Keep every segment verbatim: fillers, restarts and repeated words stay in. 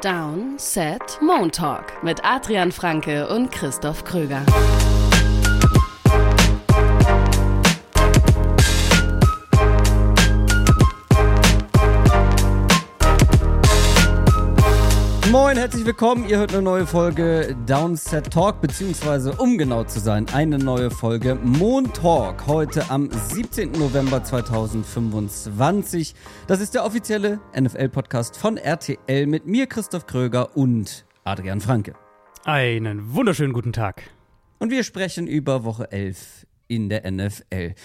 Down, Set, Montalk mit Adrian Franke und Christoph Kröger. Moin, herzlich willkommen. Ihr hört eine neue Folge Downset Talk, beziehungsweise um genau zu sein, eine neue Folge Montalk. Heute am siebzehnten November zweitausendfünfundzwanzig. Das ist der offizielle N F L-Podcast von R T L mit mir, Christoph Kröger und Adrian Franke. Einen wunderschönen guten Tag. Und wir sprechen über Woche elf in der N F L.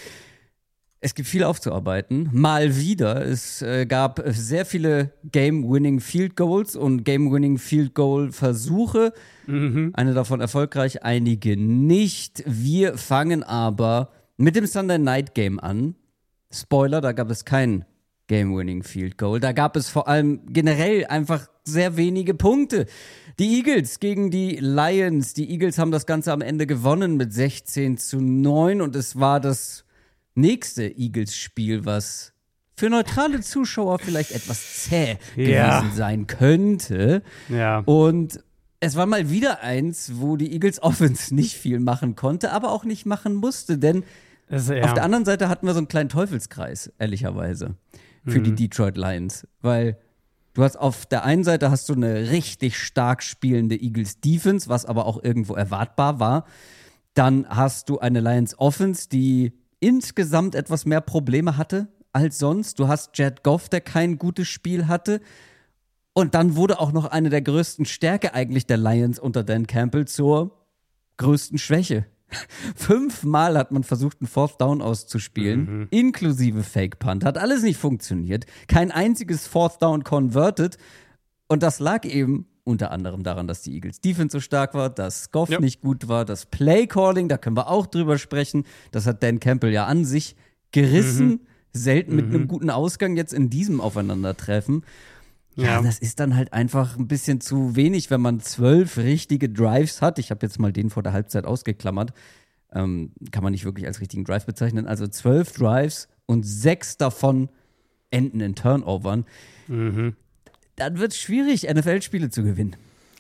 Es gibt viel aufzuarbeiten. Mal wieder. Es äh, gab sehr viele Game-Winning Field Goals und Game-Winning Field Goal-Versuche. Mhm. Eine davon erfolgreich, einige nicht. Wir fangen aber mit dem Sunday Night Game an. Spoiler, da gab es kein Game-Winning Field Goal. Da gab es vor allem generell einfach sehr wenige Punkte. Die Eagles gegen die Lions. Die Eagles haben das Ganze am Ende gewonnen mit sechzehn zu neun und es war das nächste Eagles-Spiel, was für neutrale Zuschauer vielleicht etwas zäh ja. gewesen sein könnte. Ja. Und es war mal wieder eins, wo die Eagles Offense nicht viel machen konnte, aber auch nicht machen musste, denn also, ja. auf der anderen Seite hatten wir so einen kleinen Teufelskreis, ehrlicherweise, für mhm. die Detroit Lions, weil du hast auf der einen Seite hast du eine richtig stark spielende Eagles Defense, was aber auch irgendwo erwartbar war. Dann hast du eine Lions Offense, die insgesamt etwas mehr Probleme hatte als sonst. Du hast Jared Goff, der kein gutes Spiel hatte. Und dann wurde auch noch eine der größten Stärke eigentlich der Lions unter Dan Campbell zur größten Schwäche. Fünfmal hat man versucht, einen Fourth Down auszuspielen, mhm. inklusive Fake Punt. Hat alles nicht funktioniert. Kein einziges Fourth Down converted. Und das lag eben unter anderem daran, dass die Eagles Defense so stark war, dass Goff ja. nicht gut war, das Play-Calling, da können wir auch drüber sprechen. Das hat Dan Campbell ja an sich gerissen. Mhm. Selten mit mhm. einem guten Ausgang jetzt in diesem Aufeinandertreffen. Ja, ja, das ist dann halt einfach ein bisschen zu wenig, wenn man zwölf richtige Drives hat. Ich habe jetzt mal den vor der Halbzeit ausgeklammert. Ähm, kann man nicht wirklich als richtigen Drive bezeichnen. Also zwölf Drives und sechs davon enden in Turnovern. Mhm. Dann wird es schwierig, N F L-Spiele zu gewinnen.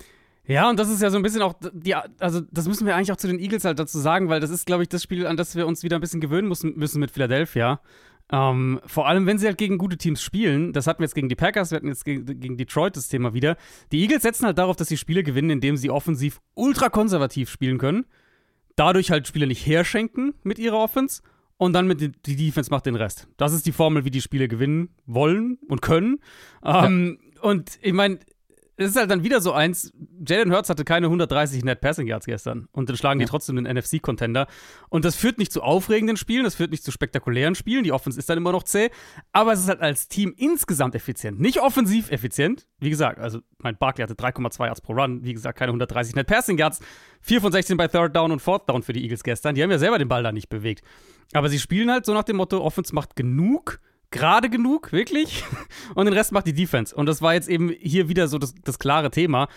Ja, und das ist ja so ein bisschen auch, die, also das müssen wir eigentlich auch zu den Eagles halt dazu sagen, weil das ist, glaube ich, das Spiel, an das wir uns wieder ein bisschen gewöhnen müssen, müssen mit Philadelphia. Ähm, vor allem, wenn sie halt gegen gute Teams spielen. Das hatten wir jetzt gegen die Packers, wir hatten jetzt gegen, gegen Detroit das Thema wieder. Die Eagles setzen halt darauf, dass sie Spiele gewinnen, indem sie offensiv ultra konservativ spielen können. Dadurch halt Spiele nicht herschenken mit ihrer Offense. Und dann mit die, die Defense macht den Rest. Das ist die Formel, wie die Spiele gewinnen wollen und können. Ähm, ja. Und ich meine, es ist halt dann wieder so eins, Jalen Hurts hatte keine hundertdreißig Net Passing Yards gestern. Und dann schlagen ja. die trotzdem den N F C-Contender. Und das führt nicht zu aufregenden Spielen, das führt nicht zu spektakulären Spielen. Die Offense ist dann immer noch zäh. Aber es ist halt als Team insgesamt effizient. Nicht offensiv effizient. Wie gesagt, also mein Barkley hatte drei Komma zwei Yards pro Run. Wie gesagt, keine hundertdreißig Net Passing Yards. vier von sechzehn bei Third Down und Fourth Down für die Eagles gestern. Die haben ja selber den Ball da nicht bewegt. Aber sie spielen halt so nach dem Motto, Offense macht genug, gerade genug, wirklich. Und den Rest macht die Defense. Und das war jetzt eben hier wieder so das, das klare Thema.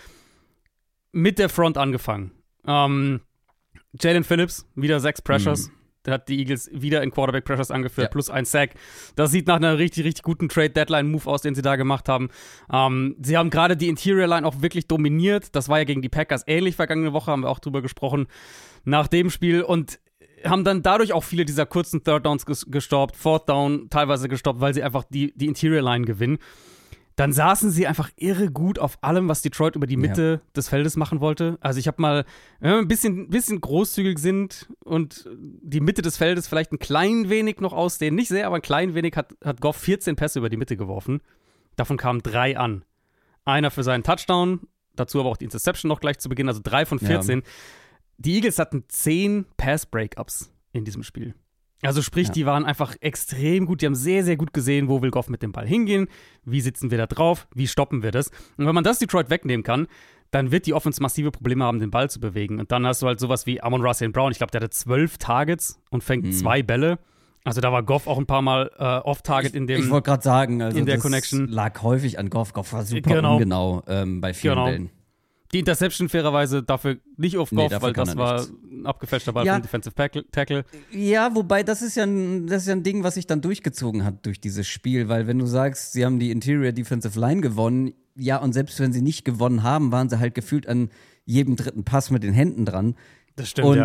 Mit der Front angefangen. Ähm, Jalen Phillips, wieder sechs Pressures. Mhm. Der hat die Eagles wieder in Quarterback Pressures angeführt, ja. plus ein Sack. Das sieht nach einer richtig, richtig guten Trade-Deadline-Move aus, den sie da gemacht haben. Ähm, sie haben gerade die Interior-Line auch wirklich dominiert. Das war ja gegen die Packers ähnlich vergangene Woche, haben wir auch drüber gesprochen, nach dem Spiel. Und haben dann dadurch auch viele dieser kurzen Third Downs ges- gestoppt, Fourth Down teilweise gestoppt, weil sie einfach die, die Interior-Line gewinnen. Dann saßen sie einfach irre gut auf allem, was Detroit über die Mitte ja. des Feldes machen wollte. Also ich habe mal, wenn wir ein bisschen, bisschen großzügig sind und die Mitte des Feldes vielleicht ein klein wenig noch ausdehnen, nicht sehr, aber ein klein wenig, hat, hat Goff vierzehn Pässe über die Mitte geworfen. Davon kamen drei an. Einer für seinen Touchdown, dazu aber auch die Interception noch gleich zu Beginn, also drei von vierzehn. Ja. Die Eagles hatten zehn Pass-Breakups in diesem Spiel. Also sprich, ja. die waren einfach extrem gut. Die haben sehr, sehr gut gesehen, wo will Goff mit dem Ball hingehen, wie sitzen wir da drauf, wie stoppen wir das. Und wenn man das Detroit wegnehmen kann, dann wird die Offense massive Probleme haben, den Ball zu bewegen. Und dann hast du halt sowas wie Amon-Ra Saint Brown. Ich glaube, der hatte zwölf Targets und fängt mhm. zwei Bälle. Also da war Goff auch ein paar Mal äh, off-Target in dem Ich wollte gerade sagen, also in der das Connection. lag häufig an Goff. Goff war super genau. ungenau ähm, bei vielen genau. Bällen. Die Interception fairerweise dafür nicht auf Goff, nee, weil das war nichts. ein abgefälschter Ball ja. für den Defensive Tackle. Ja, wobei das ist ja, ein, das ist ja ein Ding, was sich dann durchgezogen hat durch dieses Spiel, weil wenn du sagst, sie haben die Interior Defensive Line gewonnen, ja, und selbst wenn sie nicht gewonnen haben, waren sie halt gefühlt an jedem dritten Pass mit den Händen dran. Das stimmt, und ja.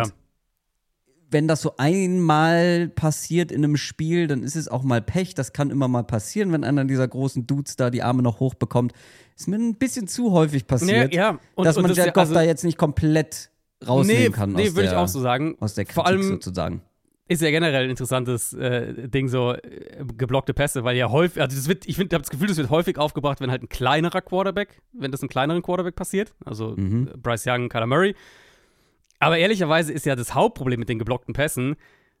wenn das so einmal passiert in einem Spiel, dann ist es auch mal Pech. Das kann immer mal passieren, wenn einer dieser großen Dudes da die Arme noch hochbekommt. Ist mir ein bisschen zu häufig passiert, nee, ja. und, dass und man das, Jared ja, Goff also, da jetzt nicht komplett rausnehmen nee, kann nee, aus, würde der, ich auch so sagen. aus der Kritik Vor allem sozusagen. ist ja generell ein interessantes äh, Ding, so äh, geblockte Pässe, weil ja häufig, also das wird, ich finde, ich habe das Gefühl, das wird häufig aufgebracht, wenn halt ein kleinerer Quarterback, wenn das einem kleineren Quarterback passiert, also Mhm. Bryce Young, Kyler Murray. Aber ehrlicherweise ist ja das Hauptproblem mit den geblockten Pässen,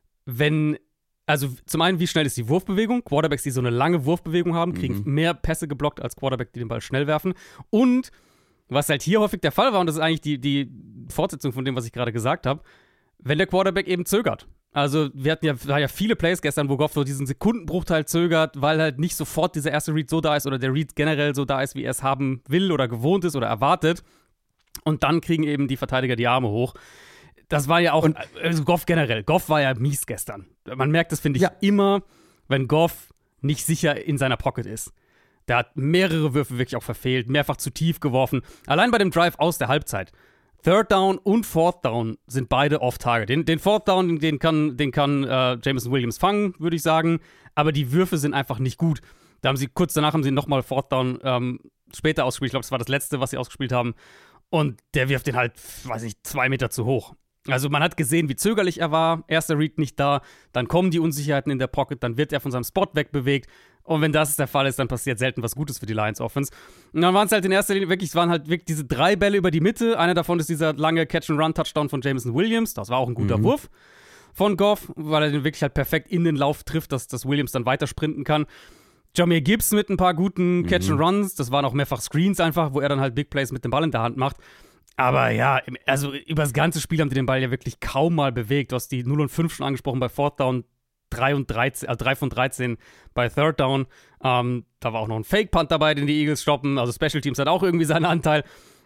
wenn, also zum einen, wie schnell ist die Wurfbewegung? Quarterbacks, die so eine lange Wurfbewegung haben, kriegen Mhm. mehr Pässe geblockt als Quarterbacks, die den Ball schnell werfen. Und was halt hier häufig der Fall war, und das ist eigentlich die, die Fortsetzung von dem, was ich gerade gesagt habe, wenn der Quarterback eben zögert. Also wir hatten ja, war ja viele Plays gestern, wo Goff so diesen Sekundenbruchteil zögert, weil halt nicht sofort dieser erste Read so da ist oder der Read generell so da ist, wie er es haben will oder gewohnt ist oder erwartet. Und dann kriegen eben die Verteidiger die Arme hoch. Das war ja auch, und, also Goff generell, Goff war ja mies gestern. Man merkt das, finde ich, ja. immer, wenn Goff nicht sicher in seiner Pocket ist. Der hat mehrere Würfe wirklich auch verfehlt, mehrfach zu tief geworfen. Allein bei dem Drive aus der Halbzeit. Third Down und Fourth Down sind beide off-target. Den, den Fourth Down, den kann, den kann äh, Jameson Williams fangen, würde ich sagen. Aber die Würfe sind einfach nicht gut. Da haben sie, kurz danach haben sie nochmal Fourth Down ähm, später ausgespielt. Ich glaube, das war das letzte, was sie ausgespielt haben. Und der wirft den halt, weiß ich, zwei Meter zu hoch. Also man hat gesehen, wie zögerlich er war. Erster Read nicht da, dann kommen die Unsicherheiten in der Pocket, dann wird er von seinem Spot wegbewegt. Und wenn das der Fall ist, dann passiert selten was Gutes für die Lions Offense. Und dann waren es halt in erster Linie wirklich, es waren halt wirklich diese drei Bälle über die Mitte. Einer davon ist dieser lange Catch-and-Run-Touchdown von Jameson Williams. Das war auch ein guter Mhm. Wurf von Goff, weil er den wirklich halt perfekt in den Lauf trifft, dass, dass Williams dann weiter sprinten kann. Jahmyr Gibbs mit ein paar guten Catch-and-Runs. Das waren auch mehrfach Screens einfach, wo er dann halt Big Plays mit dem Ball in der Hand macht. Aber ja, also über das ganze Spiel haben die den Ball ja wirklich kaum mal bewegt. Du hast die null und fünf schon angesprochen bei Fourth Down, drei und dreizehn, also drei von dreizehn bei Third Down. Ähm, da war auch noch ein Fake-Punt dabei, den die Eagles stoppen. Also Special Teams hat auch irgendwie seinen Anteil.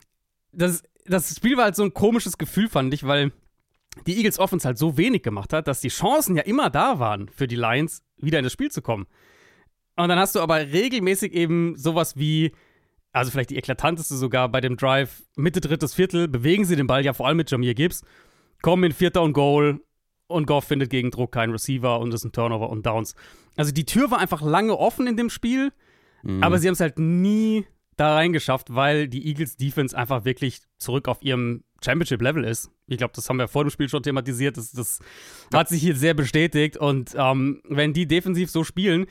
Das, das Spiel war halt so ein komisches Gefühl, fand ich, weil die Eagles Offense halt so wenig gemacht hat, dass die Chancen ja immer da waren für die Lions, wieder in das Spiel zu kommen. Und dann hast du aber regelmäßig eben sowas wie, also vielleicht die eklatanteste sogar bei dem Drive, Mitte drittes Viertel, bewegen sie den Ball ja vor allem mit Jahmyr Gibbs, kommen in Vierter und Goal und Goff findet gegen Druck keinen Receiver und ist ein Turnover und Downs. Also die Tür war einfach lange offen in dem Spiel, mhm. aber sie haben es halt nie da reingeschafft, weil die Eagles Defense einfach wirklich zurück auf ihrem Championship-Level ist. Ich glaube, das haben wir vor dem Spiel schon thematisiert, das, das ja. hat sich hier sehr bestätigt und ähm, wenn die defensiv so spielen,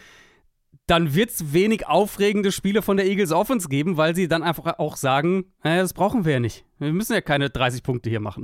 dann wird es wenig aufregende Spiele von der Eagles Offense geben, weil sie dann einfach auch sagen, äh, das brauchen wir ja nicht. Wir müssen ja keine dreißig Punkte hier machen.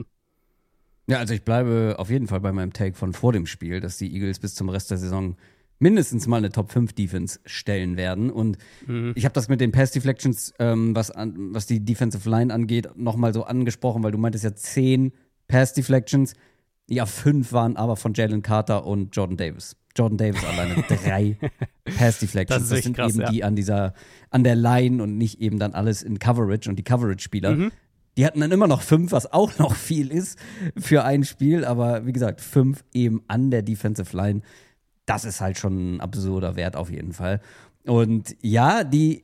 Ja, also ich bleibe auf jeden Fall bei meinem Take von vor dem Spiel, dass die Eagles bis zum Rest der Saison mindestens mal eine Top fünf Defense stellen werden. Und mhm. ich habe das mit den Pass-Deflections, ähm, was, an, was die Defensive Line angeht, nochmal so angesprochen, weil du meintest ja zehn Pass-Deflections. Ja, fünf waren aber von Jalen Carter und Jordan Davis. Jordan Davis alleine drei Pass-Deflections. Das, das sind krass, eben ja. die an dieser, an der Line und nicht eben dann alles in Coverage und die Coverage-Spieler. Mhm. Die hatten dann immer noch fünf, was auch noch viel ist für ein Spiel, aber wie gesagt, fünf eben an der Defensive Line. Das ist halt schon ein absurder Wert auf jeden Fall. Und ja, die,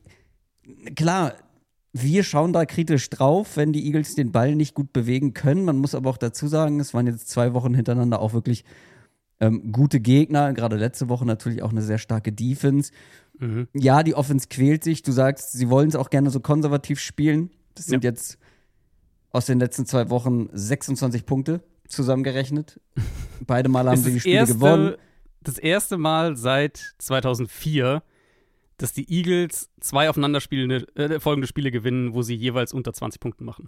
klar, wir schauen da kritisch drauf, wenn die Eagles den Ball nicht gut bewegen können. Man muss aber auch dazu sagen, es waren jetzt zwei Wochen hintereinander auch wirklich ähm, gute Gegner. Gerade letzte Woche natürlich auch eine sehr starke Defense. Mhm. Ja, die Offense quält sich. Du sagst, sie wollen es auch gerne so konservativ spielen. Das sind ja. jetzt aus den letzten zwei Wochen sechsundzwanzig Punkte zusammengerechnet. Beide Mal haben sie die Spiele erste, gewonnen. Das erste Mal seit zweitausendvier, dass die Eagles zwei aufeinander spielende, äh, folgende Spiele gewinnen, wo sie jeweils unter zwanzig Punkten machen.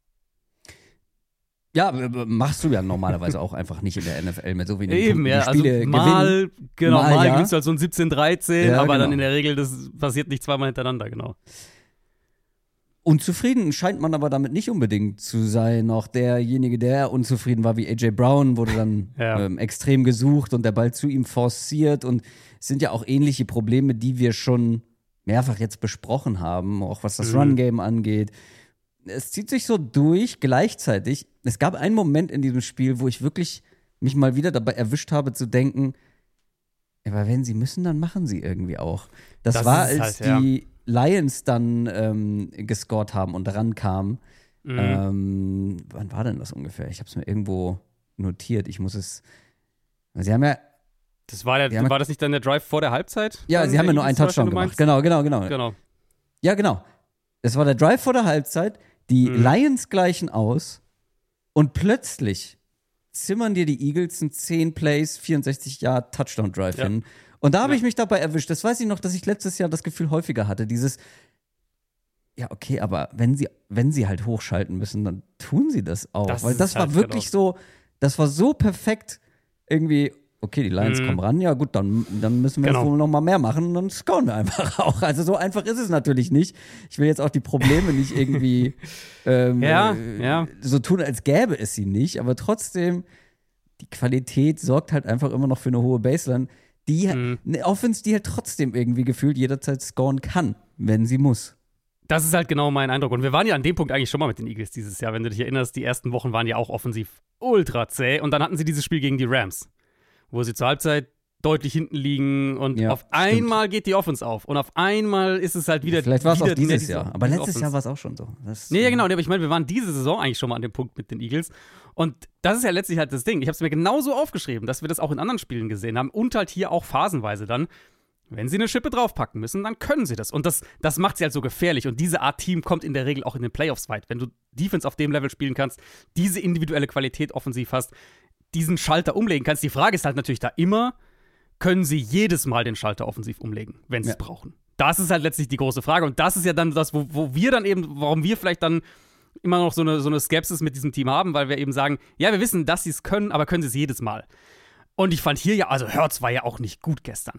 Ja, machst du ja normalerweise auch einfach nicht in der N F L mit so wenigen Eben, Punkten. ja, die Spiele also mal, gewinnen. genau, mal, mal ja. gewinnst du halt so ein siebzehn dreizehn, ja, aber genau. dann in der Regel, das passiert nicht zweimal hintereinander, genau. Unzufrieden scheint man aber damit nicht unbedingt zu sein. Auch derjenige, der unzufrieden war, wie A J Brown, wurde dann ja. ähm, extrem gesucht und der Ball zu ihm forciert. Und es sind ja auch ähnliche Probleme, die wir schon mehrfach jetzt besprochen haben, auch was das mhm. Run-Game angeht. Es zieht sich so durch gleichzeitig. Es gab einen Moment in diesem Spiel, wo ich wirklich mich mal wieder dabei erwischt habe zu denken, aber wenn sie müssen, dann machen sie irgendwie auch. Das, das war, als halt, die ja. Lions dann ähm, gescored haben und rankamen, mhm. ähm, wann war denn das ungefähr? Ich habe es mir irgendwo notiert. Ich muss es. Sie haben ja. Das war, der, war das nicht dann der Drive vor der Halbzeit? Ja, sie haben ja nur einen Touchdown gemacht. Genau, genau, genau. Genau. Ja, genau. Es war der Drive vor der Halbzeit. Die mhm. Lions gleichen aus und plötzlich zimmern dir die Eagles einen zehn Plays, vierundsechzig Yard Touchdown-Drive ja. hin. Und da habe ja. ich mich dabei erwischt. Das weiß ich noch, dass ich letztes Jahr das Gefühl häufiger hatte. Dieses, ja, okay, aber wenn sie, wenn sie halt hochschalten müssen, dann tun sie das auch. Das Weil das war halt wirklich genau. so, das war so perfekt irgendwie, okay, die Lions mhm. kommen ran, ja gut, dann, dann müssen wir genau. jetzt wohl noch mal mehr machen und dann scoren wir einfach auch. Also so einfach ist es natürlich nicht. Ich will jetzt auch die Probleme nicht irgendwie ähm, ja, äh, ja. so tun, als gäbe es sie nicht, aber trotzdem, die Qualität sorgt halt einfach immer noch für eine hohe Baseline, die mhm. eine Offense, die halt trotzdem irgendwie gefühlt jederzeit scoren kann, wenn sie muss. Das ist halt genau mein Eindruck. Und wir waren ja an dem Punkt eigentlich schon mal mit den Eagles dieses Jahr. Wenn du dich erinnerst, die ersten Wochen waren ja auch offensiv ultra zäh. Und dann hatten sie dieses Spiel gegen die Rams, wo sie zur Halbzeit deutlich hinten liegen. Und ja, auf einmal stimmt. geht die Offense auf. Und auf einmal ist es halt wieder. Vielleicht war es auch dieses diese, Jahr. Aber letztes Offense. Jahr war es auch schon so. Das, nee, ja, genau. Aber ich meine, wir waren diese Saison eigentlich schon mal an dem Punkt mit den Eagles. Und das ist ja letztlich halt das Ding. Ich habe es mir genauso aufgeschrieben, dass wir das auch in anderen Spielen gesehen haben. Und halt hier auch phasenweise dann. Wenn sie eine Schippe draufpacken müssen, dann können sie das. Und das, das macht sie halt so gefährlich. Und diese Art Team kommt in der Regel auch in den Playoffs weit. Wenn du Defense auf dem Level spielen kannst, diese individuelle Qualität offensiv hast, diesen Schalter umlegen kannst. Die Frage ist halt natürlich da immer, können sie jedes Mal den Schalter offensiv umlegen, wenn sie es ja. brauchen? Das ist halt letztlich die große Frage. Und das ist ja dann das, wo, wo wir dann eben, warum wir vielleicht dann immer noch so eine, so eine Skepsis mit diesem Team haben, weil wir eben sagen, ja, wir wissen, dass sie es können, aber können sie es jedes Mal? Und ich fand hier ja, also Hurts war ja auch nicht gut gestern.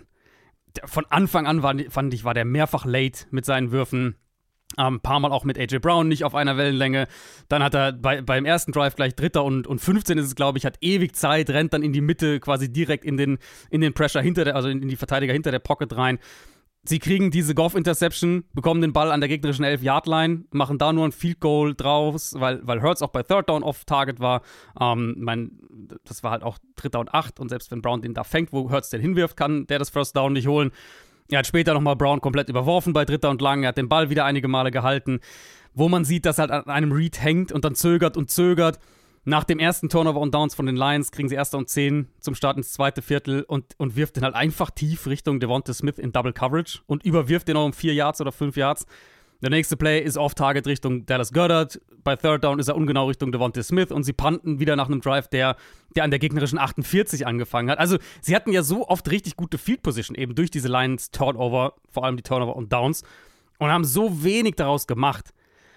Von Anfang an war, fand ich, war der mehrfach late mit seinen Würfen. Ein ähm, paar Mal auch mit A J Brown nicht auf einer Wellenlänge. Dann hat er bei, beim ersten Drive gleich Dritter und, und fünfzehn ist es, glaube ich, hat ewig Zeit, rennt dann in die Mitte, quasi direkt in den, in den Pressure hinter der, also in die Verteidiger hinter der Pocket rein. Sie kriegen diese Goff-Interception, bekommen den Ball an der gegnerischen elf-Yard-Line, machen da nur ein Field Goal draus, weil, weil Hurts auch bei Third Down off-Target war. Ähm, mein, das war halt auch Dritter und Acht und selbst wenn Brown den da fängt, wo Hurts den hinwirft, kann der das First Down nicht holen. Er hat später nochmal Brown komplett überworfen bei Dritter und Lang, er hat den Ball wieder einige Male gehalten, wo man sieht, dass er halt an einem Read hängt und dann zögert und zögert. Nach dem ersten Turnover und Downs von den Lions kriegen sie Erster und Zehn zum Start ins zweite Viertel und, und wirft den halt einfach tief Richtung Devonta Smith in Double Coverage und überwirft den noch um vier Yards oder fünf Yards. Der nächste Play ist Off-Target Richtung Dallas Goedert. Bei Third Down ist er ungenau Richtung Devonta Smith und sie punten wieder nach einem Drive, der, der an der gegnerischen achtundvierzig angefangen hat. Also sie hatten ja so oft richtig gute Field Position, eben durch diese Lions Turnover, vor allem die Turnover und Downs, und haben so wenig daraus gemacht.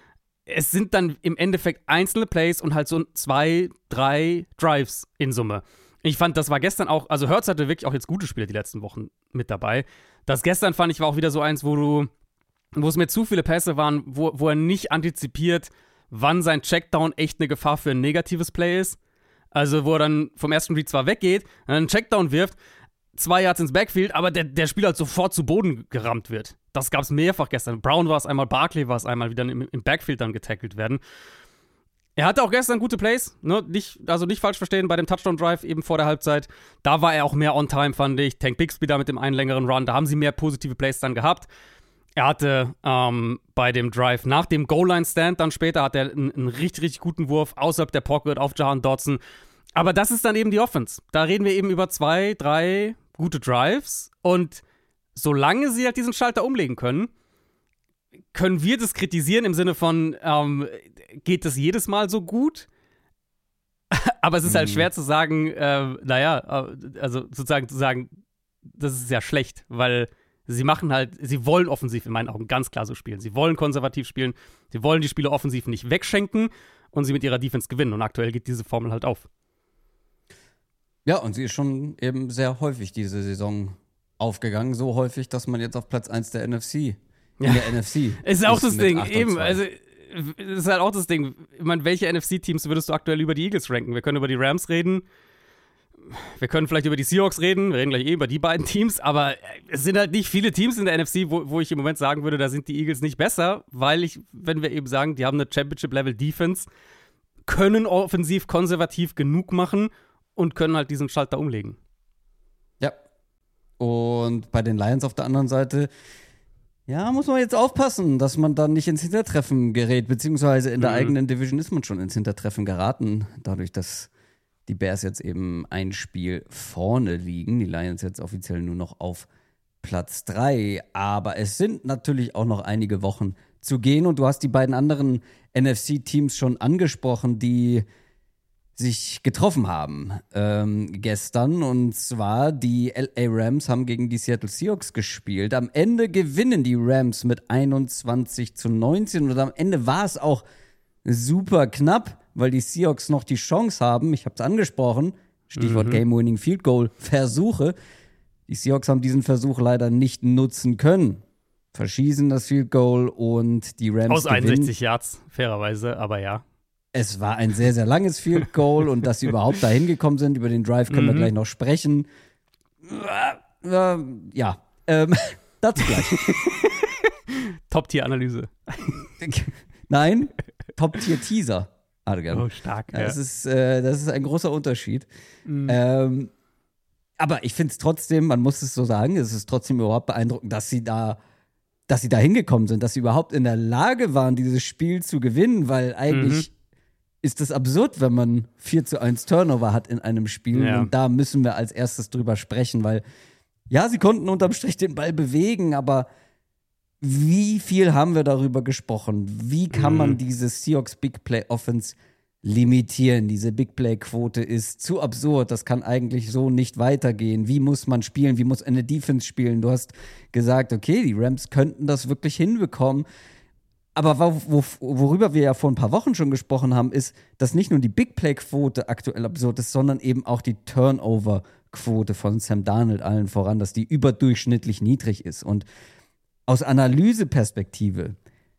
Es sind dann im Endeffekt einzelne Plays und halt so zwei, drei Drives in Summe. Ich fand, das war gestern auch, also Hurts hatte wirklich auch jetzt gute Spiele die letzten Wochen mit dabei. Das gestern fand ich war auch wieder so eins, wo du, wo es mir zu viele Pässe waren, wo, wo er nicht antizipiert, wann sein Checkdown echt eine Gefahr für ein negatives Play ist. Also wo er dann vom ersten Read zwar weggeht, einen Checkdown wirft, zwei Yards ins Backfield, aber der, der Spieler halt sofort zu Boden gerammt wird. Das gab es mehrfach gestern. Brown war es einmal, Barkley war es einmal, wie dann im, im Backfield dann getackelt werden. Er hatte auch gestern gute Plays, ne? nicht, also nicht falsch verstehen, bei dem Touchdown-Drive eben vor der Halbzeit. Da war er auch mehr on time, fand ich. Tank Bixby da mit dem einen längeren Run, da haben sie mehr positive Plays dann gehabt. Er hatte ähm, bei dem Drive nach dem Goal-Line-Stand dann später hat er einen, einen richtig, richtig guten Wurf außerhalb der Pocket auf Jahan Dotson. Aber das ist dann eben die Offense. Da reden wir eben über zwei, drei gute Drives und solange sie halt diesen Schalter umlegen können, können wir das kritisieren im Sinne von, ähm, geht das jedes Mal so gut? Aber es ist halt schwer zu sagen, äh, naja, also sozusagen zu sagen, das ist ja schlecht, weil sie machen halt, sie wollen offensiv in meinen Augen ganz klar so spielen. Sie wollen konservativ spielen, sie wollen die Spiele offensiv nicht wegschenken und sie mit ihrer Defense gewinnen. Und aktuell geht diese Formel halt auf. Ja, und sie ist schon eben sehr häufig diese Saison aufgegangen. So häufig, dass man jetzt auf Platz eins der N F C, in ja. der N F C ist auch das Ding, eben, also das ist halt auch das Ding. Ich meine, welche N F C-Teams würdest du aktuell über die Eagles ranken? Wir können über die Rams reden, wir können vielleicht über die Seahawks reden, wir reden gleich eh über die beiden Teams, aber es sind halt nicht viele Teams in der N F C, wo, wo ich im Moment sagen würde, da sind die Eagles nicht besser, weil ich, wenn wir eben sagen, die haben eine Championship-Level-Defense, können offensiv konservativ genug machen und können halt diesen Schalter umlegen. Ja. Und bei den Lions auf der anderen Seite, Ja, muss man jetzt aufpassen, dass man dann nicht ins Hintertreffen gerät, beziehungsweise in der Mhm. eigenen Division ist man schon ins Hintertreffen geraten, dadurch, dass die Bears jetzt eben ein Spiel vorne liegen, die Lions jetzt offiziell nur noch auf Platz drei, aber es sind natürlich auch noch einige Wochen zu gehen und du hast die beiden anderen N F C-Teams schon angesprochen, die sich getroffen haben ähm, gestern, und zwar die L A Rams haben gegen die Seattle Seahawks gespielt. Am Ende gewinnen die Rams mit einundzwanzig zu neunzehn und am Ende war es auch super knapp, weil die Seahawks noch die Chance haben, ich habe es angesprochen, Stichwort Mhm. Game-Winning Field Goal Versuche. Die Seahawks haben diesen Versuch leider nicht nutzen können. Verschießen das Field Goal und die Rams Aus gewinnen. einundsechzig Yards, fairerweise, aber ja. Es war ein sehr, sehr langes Field Goal und dass sie überhaupt dahin gekommen sind, über den Drive können wir Mhm. gleich noch sprechen. Äh, äh, ja, ähm, dazu gleich. Top-Tier-Analyse. Nein, Top-Tier-Teaser, Adrian. Oh, stark. Das, Ja. ist, äh, das ist ein großer Unterschied. Mhm. Ähm, aber ich finde es trotzdem, man muss es so sagen, es ist trotzdem überhaupt beeindruckend, dass sie da, dass sie da hingekommen sind, dass sie überhaupt in der Lage waren, dieses Spiel zu gewinnen, weil eigentlich ist es absurd, wenn man vier zu eins Turnover hat in einem Spiel. Ja. Und da müssen wir als erstes drüber sprechen, weil ja, sie konnten unterm Strich den Ball bewegen, aber wie viel haben wir darüber gesprochen? Wie kann Mhm. man diese Seahawks Big Play Offense limitieren? Diese Big Play Quote ist zu absurd. Das kann eigentlich so nicht weitergehen. Wie muss man spielen? Wie muss eine Defense spielen? Du hast gesagt, okay, die Rams könnten das wirklich hinbekommen. Aber wo, wo, worüber wir ja vor ein paar Wochen schon gesprochen haben, ist, dass nicht nur die Big Play Quote aktuell absurd ist, sondern eben auch die Turnover Quote von Sam Darnold allen voran, dass die überdurchschnittlich niedrig ist. Und aus Analyseperspektive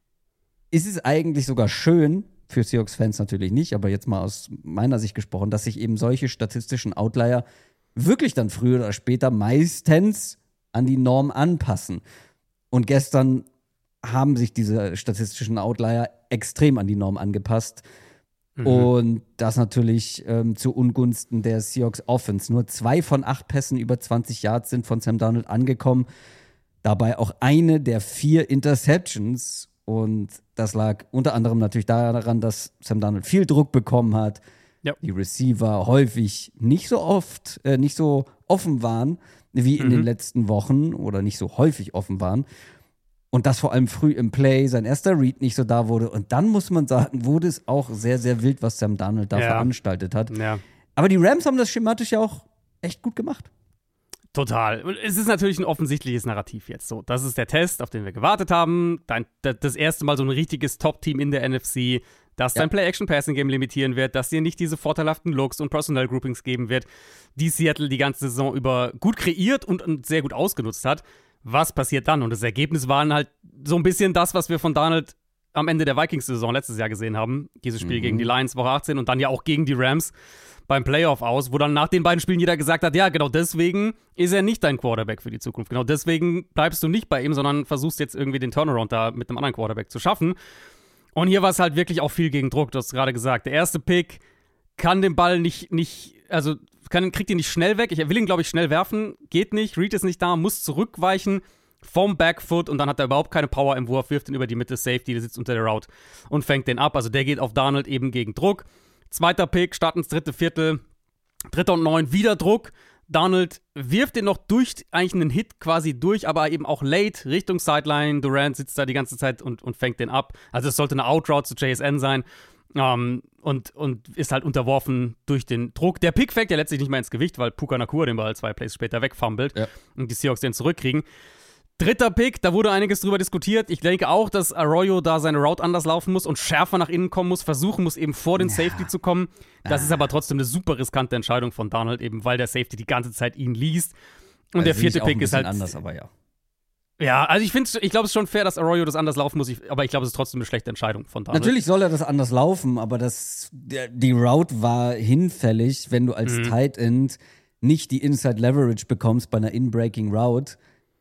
ist es eigentlich sogar schön, für Seahawks-Fans natürlich nicht, aber jetzt mal aus meiner Sicht gesprochen, dass sich eben solche statistischen Outlier wirklich dann früher oder später meistens an die Norm anpassen. Und gestern haben sich diese statistischen Outlier extrem an die Norm angepasst. Mhm. Und das natürlich ähm, zu Ungunsten der Seahawks Offense. Nur zwei von acht Pässen über zwanzig Yards sind von Sam Darnold angekommen. Dabei auch eine der vier Interceptions. Und das lag unter anderem natürlich daran, dass Sam Darnold viel Druck bekommen hat. Ja. Die Receiver häufig nicht so oft, äh, nicht so offen waren wie in Mhm. den letzten Wochen oder nicht so häufig offen waren. Und das vor allem früh im Play, sein erster Read nicht so da wurde. Und dann muss man sagen, wurde es auch sehr, sehr wild, was Sam Darnold da Ja. veranstaltet hat. Ja. Aber die Rams haben das schematisch ja auch echt gut gemacht. Total. Und es ist natürlich ein offensichtliches Narrativ jetzt so. Das ist der Test, auf den wir gewartet haben. Dein, das erste Mal so ein richtiges Top-Team in der N F C, das Ja. dein Play-Action-Passing-Game limitieren wird, dass dir nicht diese vorteilhaften Looks und Personnel-Groupings geben wird, die Seattle die ganze Saison über gut kreiert und, und sehr gut ausgenutzt hat. Was passiert dann? Und das Ergebnis waren halt so ein bisschen das, was wir von Darnold am Ende der Vikings-Saison letztes Jahr gesehen haben. Dieses Spiel Mhm. gegen die Lions Woche achtzehn und dann ja auch gegen die Rams beim Playoff aus, wo dann nach den beiden Spielen jeder gesagt hat, ja, genau deswegen ist er nicht dein Quarterback für die Zukunft. Genau deswegen bleibst du nicht bei ihm, sondern versuchst jetzt irgendwie den Turnaround da mit einem anderen Quarterback zu schaffen. Und hier war es halt wirklich auch viel gegen Druck, du hast gerade gesagt. Der erste Pick kann den Ball nicht, nicht also kann, kriegt ihn nicht schnell weg. Ich will ihn, glaube ich, schnell werfen. Geht nicht, Reed ist nicht da, muss zurückweichen vom Backfoot und dann hat er überhaupt keine Power im Wurf, wirft ihn über die Mitte, Safety, der sitzt unter der Route und fängt den ab. Also der geht auf Darnold eben gegen Druck. Zweiter Pick, Start ins dritte Viertel, dritter und neun, wieder Druck. Darnold wirft den noch durch, eigentlich einen Hit quasi durch, aber eben auch late Richtung Sideline. Durant sitzt da die ganze Zeit und, und fängt den ab. Also es sollte eine Outroute zu J S N sein. Um, und, und ist halt unterworfen durch den Druck. Der Pick fällt ja letztlich nicht mehr ins Gewicht, weil Puka Nacua den Ball zwei Plays später wegfummelt Ja. und die Seahawks den zurückkriegen. Dritter Pick, da wurde einiges drüber diskutiert. Ich denke auch, dass Arroyo da seine Route anders laufen muss und schärfer nach innen kommen muss, versuchen muss, eben vor den Ja. Safety zu kommen. Das ist aber trotzdem eine super riskante Entscheidung von Darnold, eben weil der Safety die ganze Zeit ihn liest. Und der Also sehe ich vierte auch ein Pick ist bisschen halt anders, aber ja. Ja, also ich finde, ich glaube, es ist schon fair, dass Arroyo das anders laufen muss, ich, aber ich glaube, es ist trotzdem eine schlechte Entscheidung von Darnold. Natürlich soll er das anders laufen, aber das, der, die Route war hinfällig, wenn du als Mhm. Tight End nicht die Inside Leverage bekommst bei einer In-Breaking Route.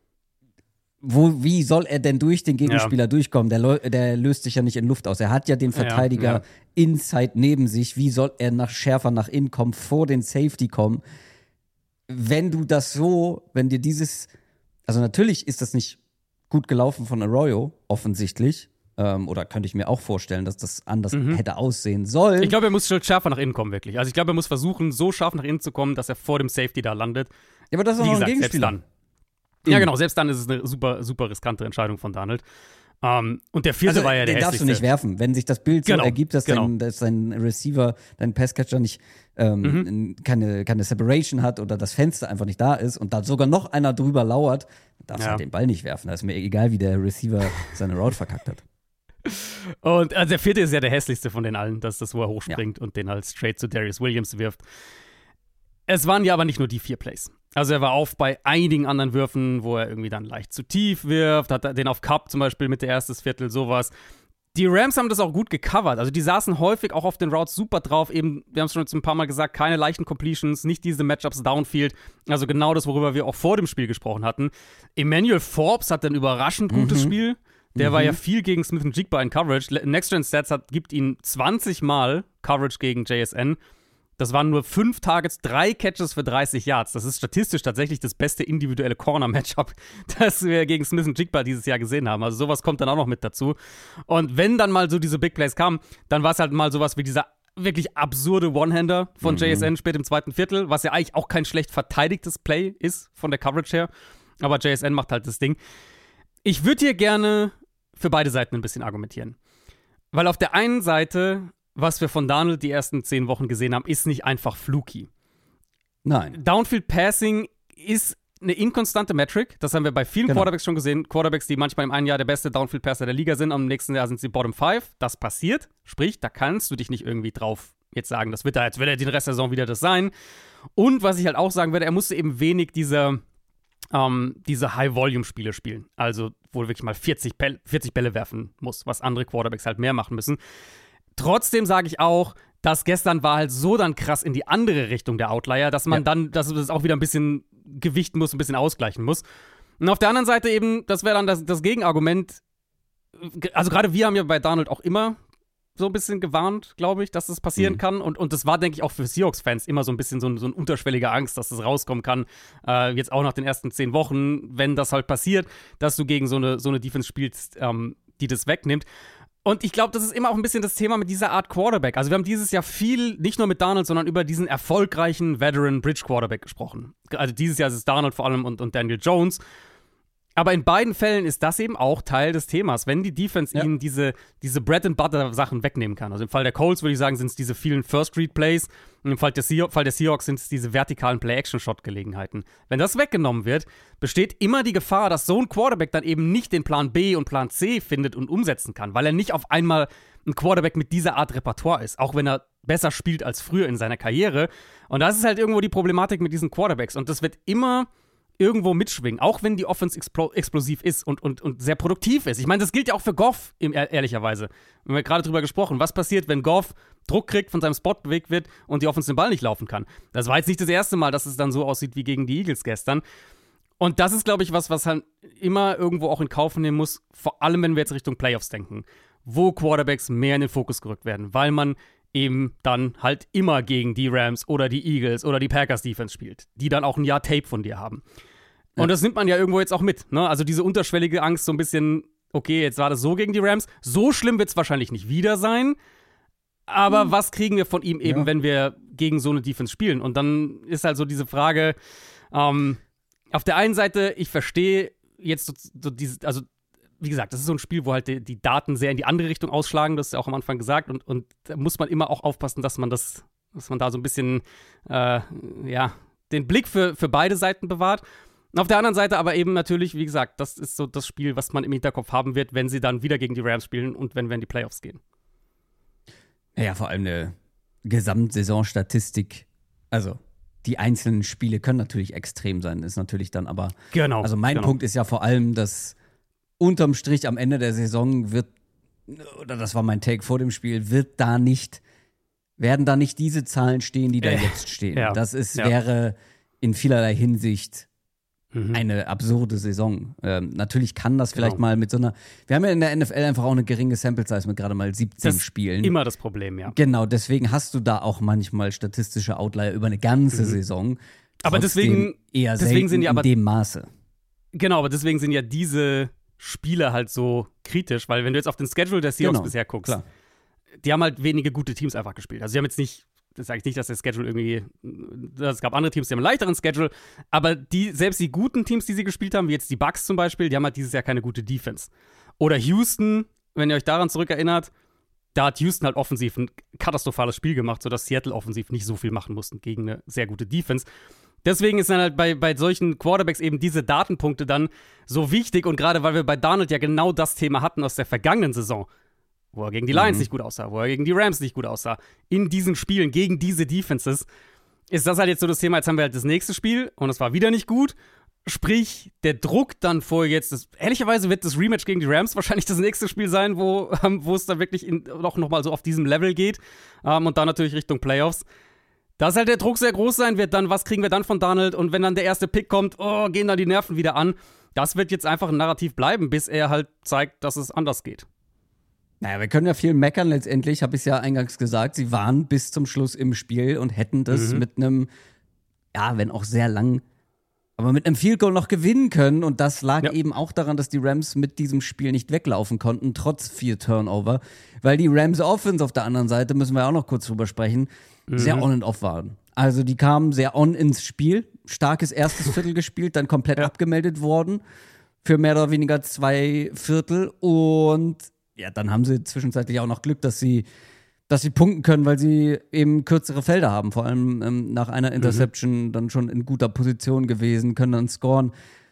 Wo, wie soll er denn durch den Gegenspieler Ja. durchkommen? Der, lö- der löst sich ja nicht in Luft aus. Er hat ja den Verteidiger Ja, ja. inside neben sich. Wie soll er nach schärfer nach innen kommen, vor den Safety kommen? Wenn du das so, wenn dir dieses, also natürlich ist das nicht gut gelaufen von Arroyo, offensichtlich. Ähm, oder könnte ich mir auch vorstellen, dass das anders mhm. hätte aussehen sollen. Ich glaube, er muss schon schärfer nach innen kommen, wirklich. Also ich glaube, er muss versuchen, so scharf nach innen zu kommen, dass er vor dem Safety da landet. Ja, aber das ist Wie auch gesagt, ein Gegenspieler. selbst dann. Mhm. Ja, genau, selbst dann ist es eine super, super riskante Entscheidung von Darnold. Um, und der vierte also, war ja der den darfst hässlichste. du nicht werfen. Wenn sich das Bild so genau, ergibt, dass, genau. dein, dass dein Receiver, dein Passcatcher nicht ähm, mhm. keine, keine Separation hat oder das Fenster einfach nicht da ist und da sogar noch einer drüber lauert, darfst du ja. halt den Ball nicht werfen. Da ist mir egal, wie der Receiver seine Route verkackt hat. Und also der vierte ist ja der hässlichste von den allen, das ist das, wo er hochspringt ja. und den halt straight zu Darius Williams wirft. Es waren ja aber nicht nur die vier Plays. Also er war auf bei einigen anderen Würfen, wo er irgendwie dann leicht zu tief wirft, hat den auf Cup zum Beispiel Mitte erstes Viertel, sowas. Die Rams haben das auch gut gecovert. Also die saßen häufig auch auf den Routes super drauf. Eben, wir haben es schon jetzt ein paar Mal gesagt, keine leichten Completions, nicht diese Matchups downfield. Also genau das, worüber wir auch vor dem Spiel gesprochen hatten. Emmanuel Forbes hat ein überraschend gutes mhm. Spiel. Der mhm. war ja viel gegen Smith und Jigba in Coverage. Next Gen Stats hat, gibt ihm zwanzig Mal Coverage gegen J S N. Das waren nur fünf Targets, drei Catches für dreißig Yards. Das ist statistisch tatsächlich das beste individuelle Corner-Matchup, das wir gegen Smith und Jigba dieses Jahr gesehen haben. Also sowas kommt dann auch noch mit dazu. Und wenn dann mal so diese Big Plays kamen, dann war es halt mal sowas wie dieser wirklich absurde One-Hander von mhm. J S N spät im zweiten Viertel, was ja eigentlich auch kein schlecht verteidigtes Play ist von der Coverage her. Aber J S N macht halt das Ding. Ich würde hier gerne für beide Seiten ein bisschen argumentieren. Weil auf der einen Seite, was wir von Darnold die ersten zehn Wochen gesehen haben, ist nicht einfach fluky. Nein. Downfield Passing ist eine inkonstante Metric. Das haben wir bei vielen genau. Quarterbacks schon gesehen. Quarterbacks, die manchmal im einen Jahr der beste Downfield-Passer der Liga sind, am nächsten Jahr sind sie Bottom five. Das passiert. Sprich, da kannst du dich nicht irgendwie drauf jetzt sagen, das wird er, jetzt wird er den Rest der Saison wieder das sein. Und was ich halt auch sagen würde, er musste eben wenig diese, ähm, diese High-Volume-Spiele spielen. Also, wo er wirklich mal vierzig, Bälle, vierzig Bälle werfen muss, was andere Quarterbacks halt mehr machen müssen. Trotzdem sage ich auch, dass gestern war halt so dann krass in die andere Richtung der Outlier, dass man ja. dann, dass das auch wieder ein bisschen gewichten muss, ein bisschen ausgleichen muss. Und auf der anderen Seite eben, das wäre dann das, das Gegenargument, also gerade wir haben ja bei Darnold auch immer so ein bisschen gewarnt, glaube ich, dass das passieren mhm. kann. Und, und das war, denke ich, auch für Seahawks-Fans immer so ein bisschen so ein, so ein unterschwelliger Angst, dass das rauskommen kann. Äh, jetzt auch nach den ersten zehn Wochen, wenn das halt passiert, dass du gegen so eine, so eine Defense spielst, ähm, die das wegnimmt. Und ich glaube, das ist immer auch ein bisschen das Thema mit dieser Art Quarterback. Also wir haben dieses Jahr viel, nicht nur mit Darnold, sondern über diesen erfolgreichen Veteran Bridge Quarterback gesprochen. Also dieses Jahr ist es Darnold vor allem und, und Daniel Jones. Aber in beiden Fällen ist das eben auch Teil des Themas, wenn die Defense ja. ihnen diese, diese Bread-and-Butter-Sachen wegnehmen kann. Also im Fall der Colts würde ich sagen, sind es diese vielen First-Read-Plays und im Fall der, Se- Fall der Seahawks sind es diese vertikalen Play-Action-Shot-Gelegenheiten. Wenn das weggenommen wird, besteht immer die Gefahr, dass so ein Quarterback dann eben nicht den Plan B und Plan C findet und umsetzen kann, weil er nicht auf einmal ein Quarterback mit dieser Art Repertoire ist, auch wenn er besser spielt als früher in seiner Karriere. Und das ist halt irgendwo die Problematik mit diesen Quarterbacks. Und das wird immer irgendwo mitschwingen, auch wenn die Offense explo- explosiv ist und, und, und sehr produktiv ist. Ich meine, das gilt ja auch für Goff, ehrlicherweise. Wir haben ja gerade drüber gesprochen, was passiert, wenn Goff Druck kriegt, von seinem Spot bewegt wird und die Offense den Ball nicht laufen kann. Das war jetzt nicht das erste Mal, dass es dann so aussieht wie gegen die Eagles gestern. Und das ist, glaube ich, was, was halt immer irgendwo auch in Kauf nehmen muss, vor allem, wenn wir jetzt Richtung Playoffs denken, wo Quarterbacks mehr in den Fokus gerückt werden, weil man eben dann halt immer gegen die Rams oder die Eagles oder die Packers Defense spielt, die dann auch ein Jahr Tape von dir haben. Ja. Und das nimmt man ja irgendwo jetzt auch mit, ne? Also diese unterschwellige Angst, so ein bisschen, okay, jetzt war das so gegen die Rams, so schlimm wird es wahrscheinlich nicht wieder sein, aber hm. was kriegen wir von ihm eben, ja. wenn wir gegen so eine Defense spielen? Und dann ist halt so diese Frage, ähm, auf der einen Seite, ich verstehe jetzt so, so diese, also wie gesagt, das ist so ein Spiel, wo halt die, die Daten sehr in die andere Richtung ausschlagen, das ist ja auch am Anfang gesagt, und, und da muss man immer auch aufpassen, dass man das, dass man da so ein bisschen, äh, ja, den Blick für, für beide Seiten bewahrt. Und auf der anderen Seite aber eben natürlich, wie gesagt, das ist so das Spiel, was man im Hinterkopf haben wird, wenn sie dann wieder gegen die Rams spielen und wenn wir in die Playoffs gehen. Ja, vor allem eine Gesamtsaisonstatistik, also die einzelnen Spiele können natürlich extrem sein, ist natürlich dann aber, genau, also mein genau. Punkt ist ja vor allem, dass unterm Strich am Ende der Saison wird, oder das war mein Take vor dem Spiel, wird da nicht, werden da nicht diese Zahlen stehen, die da äh, jetzt stehen. Ja, das ist, ja. wäre in vielerlei Hinsicht mhm. eine absurde Saison. Ähm, natürlich kann das vielleicht genau. mal mit so einer, wir haben ja in der N F L einfach auch eine geringe Sample-Size mit gerade mal siebzehn das Spielen. Das ist immer das Problem, ja. Genau, deswegen hast du da auch manchmal statistische Outlier über eine ganze mhm. Saison. Aber deswegen, eher deswegen sind die aber in dem Maße. Genau, aber deswegen sind ja diese Spiele halt so kritisch, weil wenn du jetzt auf den Schedule der Seahawks Genau, bisher guckst, klar. die haben halt wenige gute Teams einfach gespielt. Also sie haben jetzt nicht, das sage ich nicht, dass der Schedule irgendwie, es gab andere Teams, die haben einen leichteren Schedule, aber die, selbst die guten Teams, die sie gespielt haben, wie jetzt die Bucks zum Beispiel, die haben halt dieses Jahr keine gute Defense. Oder Houston, wenn ihr euch daran zurückerinnert, da hat Houston halt offensiv ein katastrophales Spiel gemacht, sodass Seattle offensiv nicht so viel machen mussten gegen eine sehr gute Defense. Deswegen ist dann halt bei, bei solchen Quarterbacks eben diese Datenpunkte dann so wichtig und gerade weil wir bei Darnold ja genau das Thema hatten aus der vergangenen Saison, wo er gegen die Lions mhm. nicht gut aussah, wo er gegen die Rams nicht gut aussah, in diesen Spielen gegen diese Defenses, ist das halt jetzt so das Thema, jetzt haben wir halt das nächste Spiel und es war wieder nicht gut. Sprich, der Druck dann vor jetzt, das, ehrlicherweise wird das Rematch gegen die Rams wahrscheinlich das nächste Spiel sein, wo, ähm, wo es dann wirklich in, noch, noch mal so auf diesem Level geht ähm, und dann natürlich Richtung Playoffs. Da halt der Druck sehr groß sein wird, dann was kriegen wir dann von Darnold und wenn dann der erste Pick kommt, oh, gehen dann die Nerven wieder an. Das wird jetzt einfach ein Narrativ bleiben, bis er halt zeigt, dass es anders geht. Naja, wir können ja viel meckern letztendlich, habe ich es ja eingangs gesagt, sie waren bis zum Schluss im Spiel und hätten das mhm. mit einem, ja, wenn auch sehr lang, aber mit einem Field Goal noch gewinnen können und das lag ja. eben auch daran, dass die Rams mit diesem Spiel nicht weglaufen konnten, trotz vier Turnover, weil die Rams Offense auf der anderen Seite, müssen wir auch noch kurz drüber sprechen, mhm. sehr on and off waren. Also die kamen sehr on ins Spiel, starkes erstes Viertel gespielt, dann komplett ja. abgemeldet worden für mehr oder weniger zwei Viertel und ja, dann haben sie zwischenzeitlich auch noch Glück, dass sie dass sie punkten können, weil sie eben kürzere Felder haben, vor allem ähm, nach einer Interception mhm. dann schon in guter Position gewesen, können dann scoren.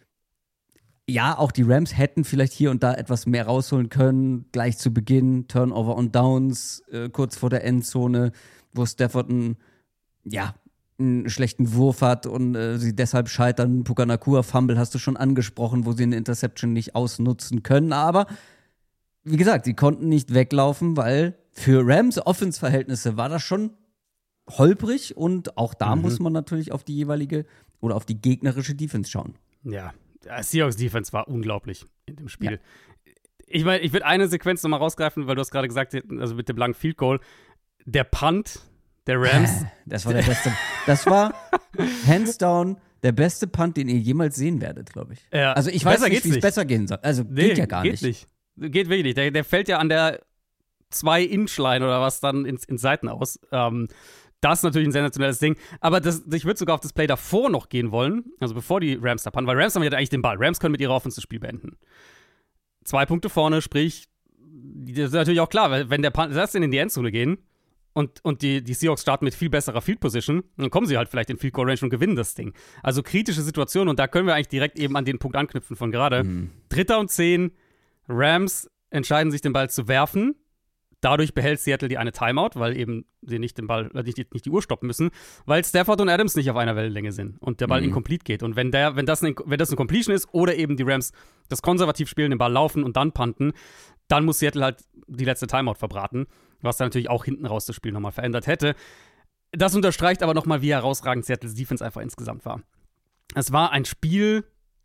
Ja, auch die Rams hätten vielleicht hier und da etwas mehr rausholen können, gleich zu Beginn, Turnover und Downs, äh, kurz vor der Endzone, wo Stafford einen, ja, einen schlechten Wurf hat und äh, sie deshalb scheitern. Puka Nacua Fumble hast du schon angesprochen, wo sie eine Interception nicht ausnutzen können, aber wie gesagt, sie konnten nicht weglaufen, weil für Rams Offense-Verhältnisse war das schon holprig und auch da mhm. muss man natürlich auf die jeweilige oder auf die gegnerische Defense schauen. Ja, Seahawks Defense war unglaublich in dem Spiel. Ja. Ich meine, ich würde eine Sequenz nochmal rausgreifen, weil du hast gerade gesagt, also mit dem langen Field Goal, der Punt der Rams. Das war der beste. Das war hands down der beste Punt, den ihr jemals sehen werdet, glaube ich. Ja, also ich weiß nicht, wie es besser gehen soll. Also nee, geht ja gar geht nicht. nicht. Geht wirklich nicht. Der, der fällt ja an der zwei Inch Line oder was dann ins, ins Seiten aus. Ähm, das ist natürlich ein sensationelles Ding. Aber das, ich würde sogar auf das Play davor noch gehen wollen, also bevor die Rams da punten, weil Rams haben ja eigentlich den Ball. Rams können mit ihrer Offense das Spiel beenden. Zwei Punkte vorne, sprich, das ist natürlich auch klar, weil wenn der Punt, das in die Endzone gehen und, und die, die Seahawks starten mit viel besserer Field Position, dann kommen sie halt vielleicht in Field Goal Range und gewinnen das Ding. Also kritische Situation und da können wir eigentlich direkt eben an den Punkt anknüpfen von gerade. Mhm. Dritter und zehn, Rams entscheiden sich den Ball zu werfen. Dadurch behält Seattle die eine Timeout, weil eben sie nicht den Ball, nicht die, nicht die Uhr stoppen müssen, weil Stafford und Adams nicht auf einer Wellenlänge sind und der Ball mhm. incomplete geht. Und wenn, der, wenn, das eine, wenn das eine Completion ist oder eben die Rams das konservativ spielen, den Ball laufen und dann punten, dann muss Seattle halt die letzte Timeout verbraten, was dann natürlich auch hinten raus das Spiel nochmal verändert hätte. Das unterstreicht aber nochmal, wie herausragend Seattles Defense einfach insgesamt war. Es war ein Spiel,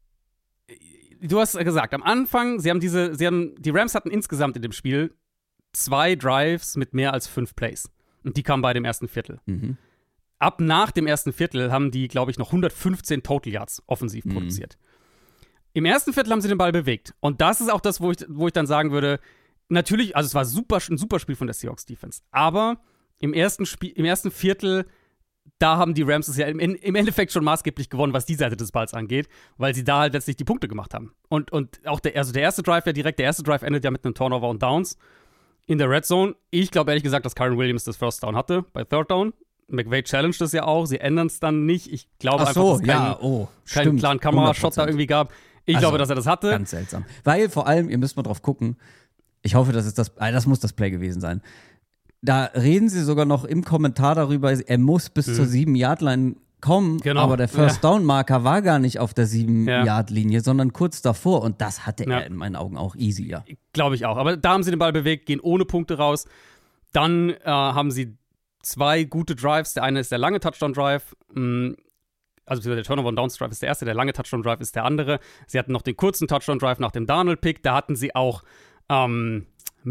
du hast gesagt, am Anfang, sie haben diese, sie haben, die Rams hatten insgesamt in dem Spiel zwei Drives mit mehr als fünf Plays. Und die kamen bei dem ersten Viertel. Mhm. Ab nach dem ersten Viertel haben die, glaube ich, noch hundertfünfzehn Total Yards offensiv mhm. produziert. Im ersten Viertel haben sie den Ball bewegt. Und das ist auch das, wo ich, wo ich dann sagen würde, natürlich, also es war super, ein super Spiel von der Seahawks Defense. Aber im ersten, Spiel, im ersten Viertel, da haben die Rams es ja im, im Endeffekt schon maßgeblich gewonnen, was die Seite des Balls angeht, weil sie da halt letztlich die Punkte gemacht haben. Und, und auch der, also der erste Drive ja direkt, der erste Drive endet ja mit einem Turnover und Downs. In der Red Zone, ich glaube ehrlich gesagt, dass Kyren Williams das First Down hatte, bei Third Down. McVay challenged das ja auch, sie ändern es dann nicht. Ich glaube Ach so, einfach, dass es keinen, ja, oh, keinen klaren Kamerashot da irgendwie gab. Ich also, glaube, dass er das hatte. Ganz seltsam. Weil vor allem, ihr müsst mal drauf gucken, ich hoffe, das ist das, ah, das muss das Play gewesen sein. Da reden sie sogar noch im Kommentar darüber, er muss bis mhm. zur sieben-Yard-Line kommen, genau. aber der First-Down-Marker war gar nicht auf der sieben-Yard-Linie, sondern kurz davor und das hatte ja. er in meinen Augen auch easy, ja. Glaube ich auch, aber da haben sie den Ball bewegt, gehen ohne Punkte raus. Dann äh, haben sie zwei gute Drives, der eine ist der lange Touchdown-Drive, mh, also der Turnover-and-Downs-Drive ist der erste, der lange Touchdown-Drive ist der andere. Sie hatten noch den kurzen Touchdown-Drive nach dem Darnold-Pick, da hatten sie auch ähm,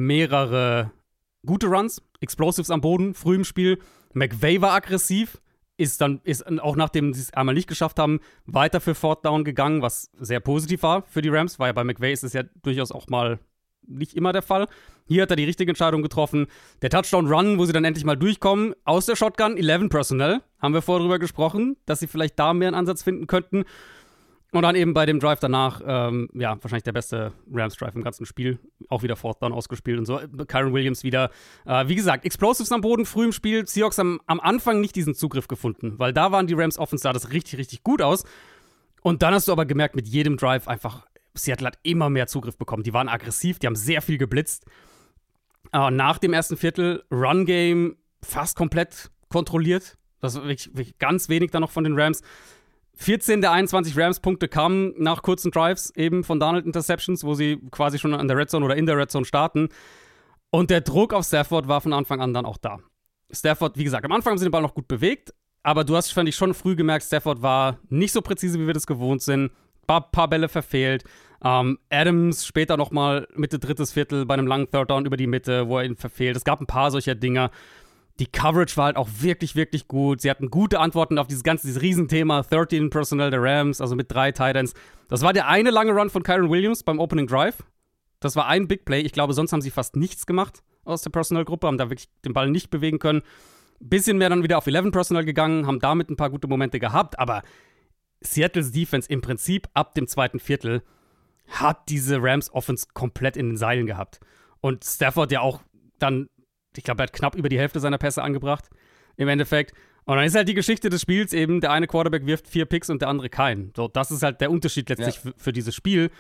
mehrere gute Runs, Explosives am Boden, früh im Spiel. McVay war aggressiv. ist dann, ist auch nachdem sie es einmal nicht geschafft haben, weiter für Fourth Down gegangen, was sehr positiv war für die Rams, weil ja bei McVay ist es ja durchaus auch mal nicht immer der Fall. Hier hat er die richtige Entscheidung getroffen. Der Touchdown-Run, wo sie dann endlich mal durchkommen, aus der Shotgun, elf Personnel, haben wir vorher drüber gesprochen, dass sie vielleicht da mehr einen Ansatz finden könnten. Und dann eben bei dem Drive danach, ähm, ja, wahrscheinlich der beste Rams-Drive im ganzen Spiel. Auch wieder Fourth Down ausgespielt und so. Kyren Williams wieder, äh, wie gesagt, Explosives am Boden, früh im Spiel. Seahawks haben am Anfang nicht diesen Zugriff gefunden, weil da waren die Rams Offense, sah das richtig, richtig gut aus. Und dann hast du aber gemerkt, mit jedem Drive einfach, Seattle hat immer mehr Zugriff bekommen. Die waren aggressiv, die haben sehr viel geblitzt. Äh, nach dem ersten Viertel, Run-Game fast komplett kontrolliert. Das war wirklich, wirklich ganz wenig dann noch von den Rams. vierzehn der einundzwanzig Rams-Punkte kamen nach kurzen Drives eben von Darnold Interceptions, wo sie quasi schon an der Red Zone oder in der Red Zone starten. Und der Druck auf Stafford war von Anfang an dann auch da. Stafford, wie gesagt, am Anfang haben sie den Ball noch gut bewegt, aber du hast, fand ich, schon früh gemerkt, Stafford war nicht so präzise, wie wir das gewohnt sind. Paar, paar Bälle verfehlt. Ähm, Adams später nochmal Mitte drittes Viertel bei einem langen Third Down über die Mitte, wo er ihn verfehlt. Es gab ein paar solcher Dinger. Die Coverage war halt auch wirklich, wirklich gut. Sie hatten gute Antworten auf dieses ganze, dieses Riesenthema dreizehn Personnel der Rams, also mit drei Tight Ends. Das war der eine lange Run von Kyren Williams beim Opening Drive. Das war ein Big Play. Ich glaube, sonst haben sie fast nichts gemacht aus der Personnel-Gruppe, haben da wirklich den Ball nicht bewegen können. Bisschen mehr dann wieder auf elf Personnel gegangen, haben damit ein paar gute Momente gehabt, aber Seattles Defense im Prinzip ab dem zweiten Viertel hat diese Rams Offense komplett in den Seilen gehabt. Und Stafford ja auch dann, ich glaube, er hat knapp über die Hälfte seiner Pässe angebracht, im Endeffekt. Und dann ist halt die Geschichte des Spiels eben, der eine Quarterback wirft vier Picks und der andere keinen. So, das ist halt der Unterschied letztlich ja. für, für dieses Spiel.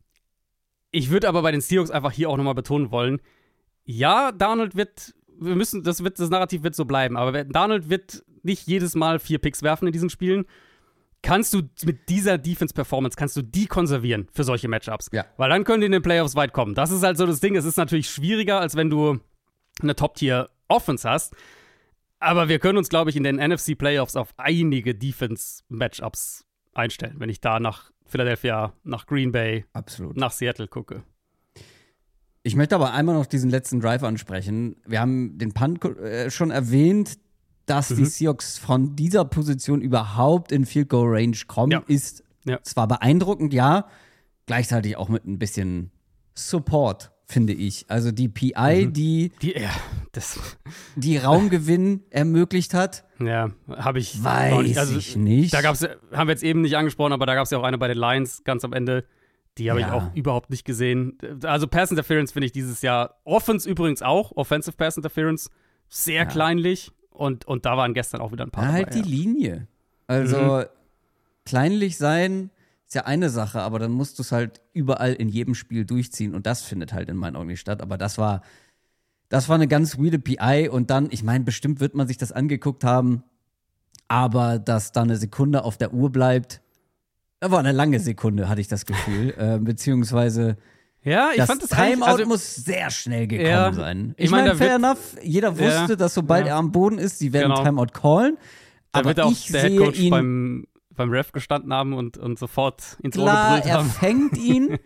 Ich würde aber bei den Seahawks einfach hier auch nochmal betonen wollen, ja, Darnold wird, wir müssen, das, wird, das Narrativ wird so bleiben, aber Darnold wird nicht jedes Mal vier Picks werfen in diesen Spielen. Kannst du mit dieser Defense-Performance, kannst du die konservieren für solche Matchups. Ja. Weil dann können die in den Playoffs weit kommen. Das ist halt so das Ding. Es ist natürlich schwieriger, als wenn du eine Top-Tier-Offense hast. Aber wir können uns, glaube ich, in den N F C-Playoffs auf einige Defense-Matchups einstellen, wenn ich da nach Philadelphia, nach Green Bay, Absolut. nach Seattle gucke. Ich möchte aber einmal noch diesen letzten Drive ansprechen. Wir haben den Punt äh, schon erwähnt, dass mhm. die Seahawks von dieser Position überhaupt in Field Goal Range kommen, ja. ist ja. zwar beeindruckend, ja, gleichzeitig auch mit ein bisschen Support, finde ich. Also die P I, mhm. die, die, ja, das die Raumgewinn ermöglicht hat. Ja, habe ich Weiß auch nicht. Also, ich nicht. Da gab's, haben wir jetzt eben nicht angesprochen, aber da gab es ja auch eine bei den Lions ganz am Ende. Die habe ja. ich auch überhaupt nicht gesehen. Also Pass Interference finde ich dieses Jahr, Offense übrigens auch, Offensive Pass Interference, sehr ja. kleinlich. Und, und da waren gestern auch wieder ein paar ja, dabei, halt die ja. Linie. Also mhm. kleinlich sein ist ja eine Sache, aber dann musst du es halt überall in jedem Spiel durchziehen und das findet halt in meinen Augen nicht statt. Aber das war, das war eine ganz weirde P I und dann, ich meine, bestimmt wird man sich das angeguckt haben, aber dass da eine Sekunde auf der Uhr bleibt, das war eine lange Sekunde, hatte ich das Gefühl, äh, beziehungsweise ja, ich das fand das Timeout also, muss sehr schnell gekommen ja, sein. Ich, ich mein, meine, fair wird, enough, jeder wusste, ja, dass sobald ja. er am Boden ist, sie werden genau. Timeout callen. Da aber wird auch ich der sehe Headcoach ihn beim, beim Ref gestanden haben und, und sofort ins klar, Ohr gebrüllt haben. er fängt ihn.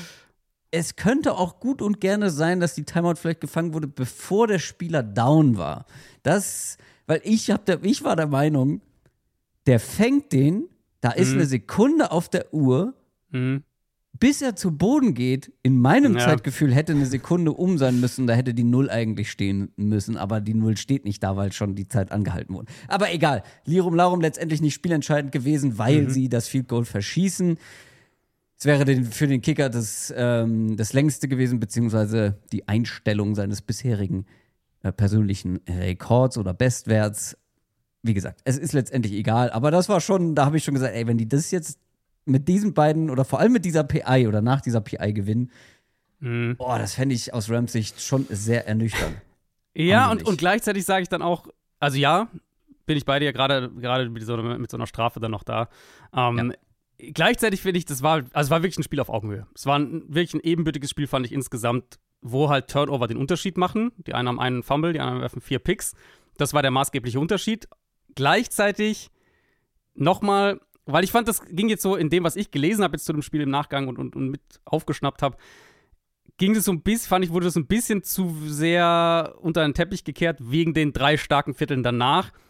Es könnte auch gut und gerne sein, dass die Timeout vielleicht gefangen wurde, bevor der Spieler down war. Das, weil ich, hab der, ich war der Meinung, der fängt den, da ist mhm. eine Sekunde auf der Uhr, Mhm. bis er zu Boden geht. In meinem Ja. Zeitgefühl hätte eine Sekunde um sein müssen, da hätte die Null eigentlich stehen müssen, aber die Null steht nicht da, weil schon die Zeit angehalten wurde. Aber egal, Lirum Larum letztendlich nicht spielentscheidend gewesen, weil mhm. sie das Field Goal verschießen. Es wäre den, für den Kicker das, ähm, das längste gewesen, beziehungsweise die Einstellung seines bisherigen äh, persönlichen Rekords oder Bestwerts. Wie gesagt, es ist letztendlich egal, aber das war schon, da habe ich schon gesagt, ey, wenn die das jetzt mit diesen beiden oder vor allem mit dieser P I oder nach dieser P I gewinnen, Mhm. boah, das fände ich aus Rams Sicht schon sehr ernüchternd. Ja, und, nicht. und gleichzeitig sage ich dann auch, also ja, bin ich bei dir, gerade gerade mit so, mit so einer Strafe dann noch da. Ähm, ja. Gleichzeitig finde ich, das war, also es war wirklich ein Spiel auf Augenhöhe. Es war ein, wirklich ein ebenbürtiges Spiel, fand ich insgesamt, wo halt Turnover den Unterschied machen. Die einen haben einen Fumble, die anderen werfen vier Picks. Das war der maßgebliche Unterschied. Gleichzeitig nochmal, weil ich fand, das ging jetzt so in dem, was ich gelesen habe jetzt zu dem Spiel im Nachgang und, und, und mit aufgeschnappt habe, ging es so ein bisschen, fand ich, wurde das ein bisschen zu sehr unter den Teppich gekehrt, wegen den drei starken Vierteln danach.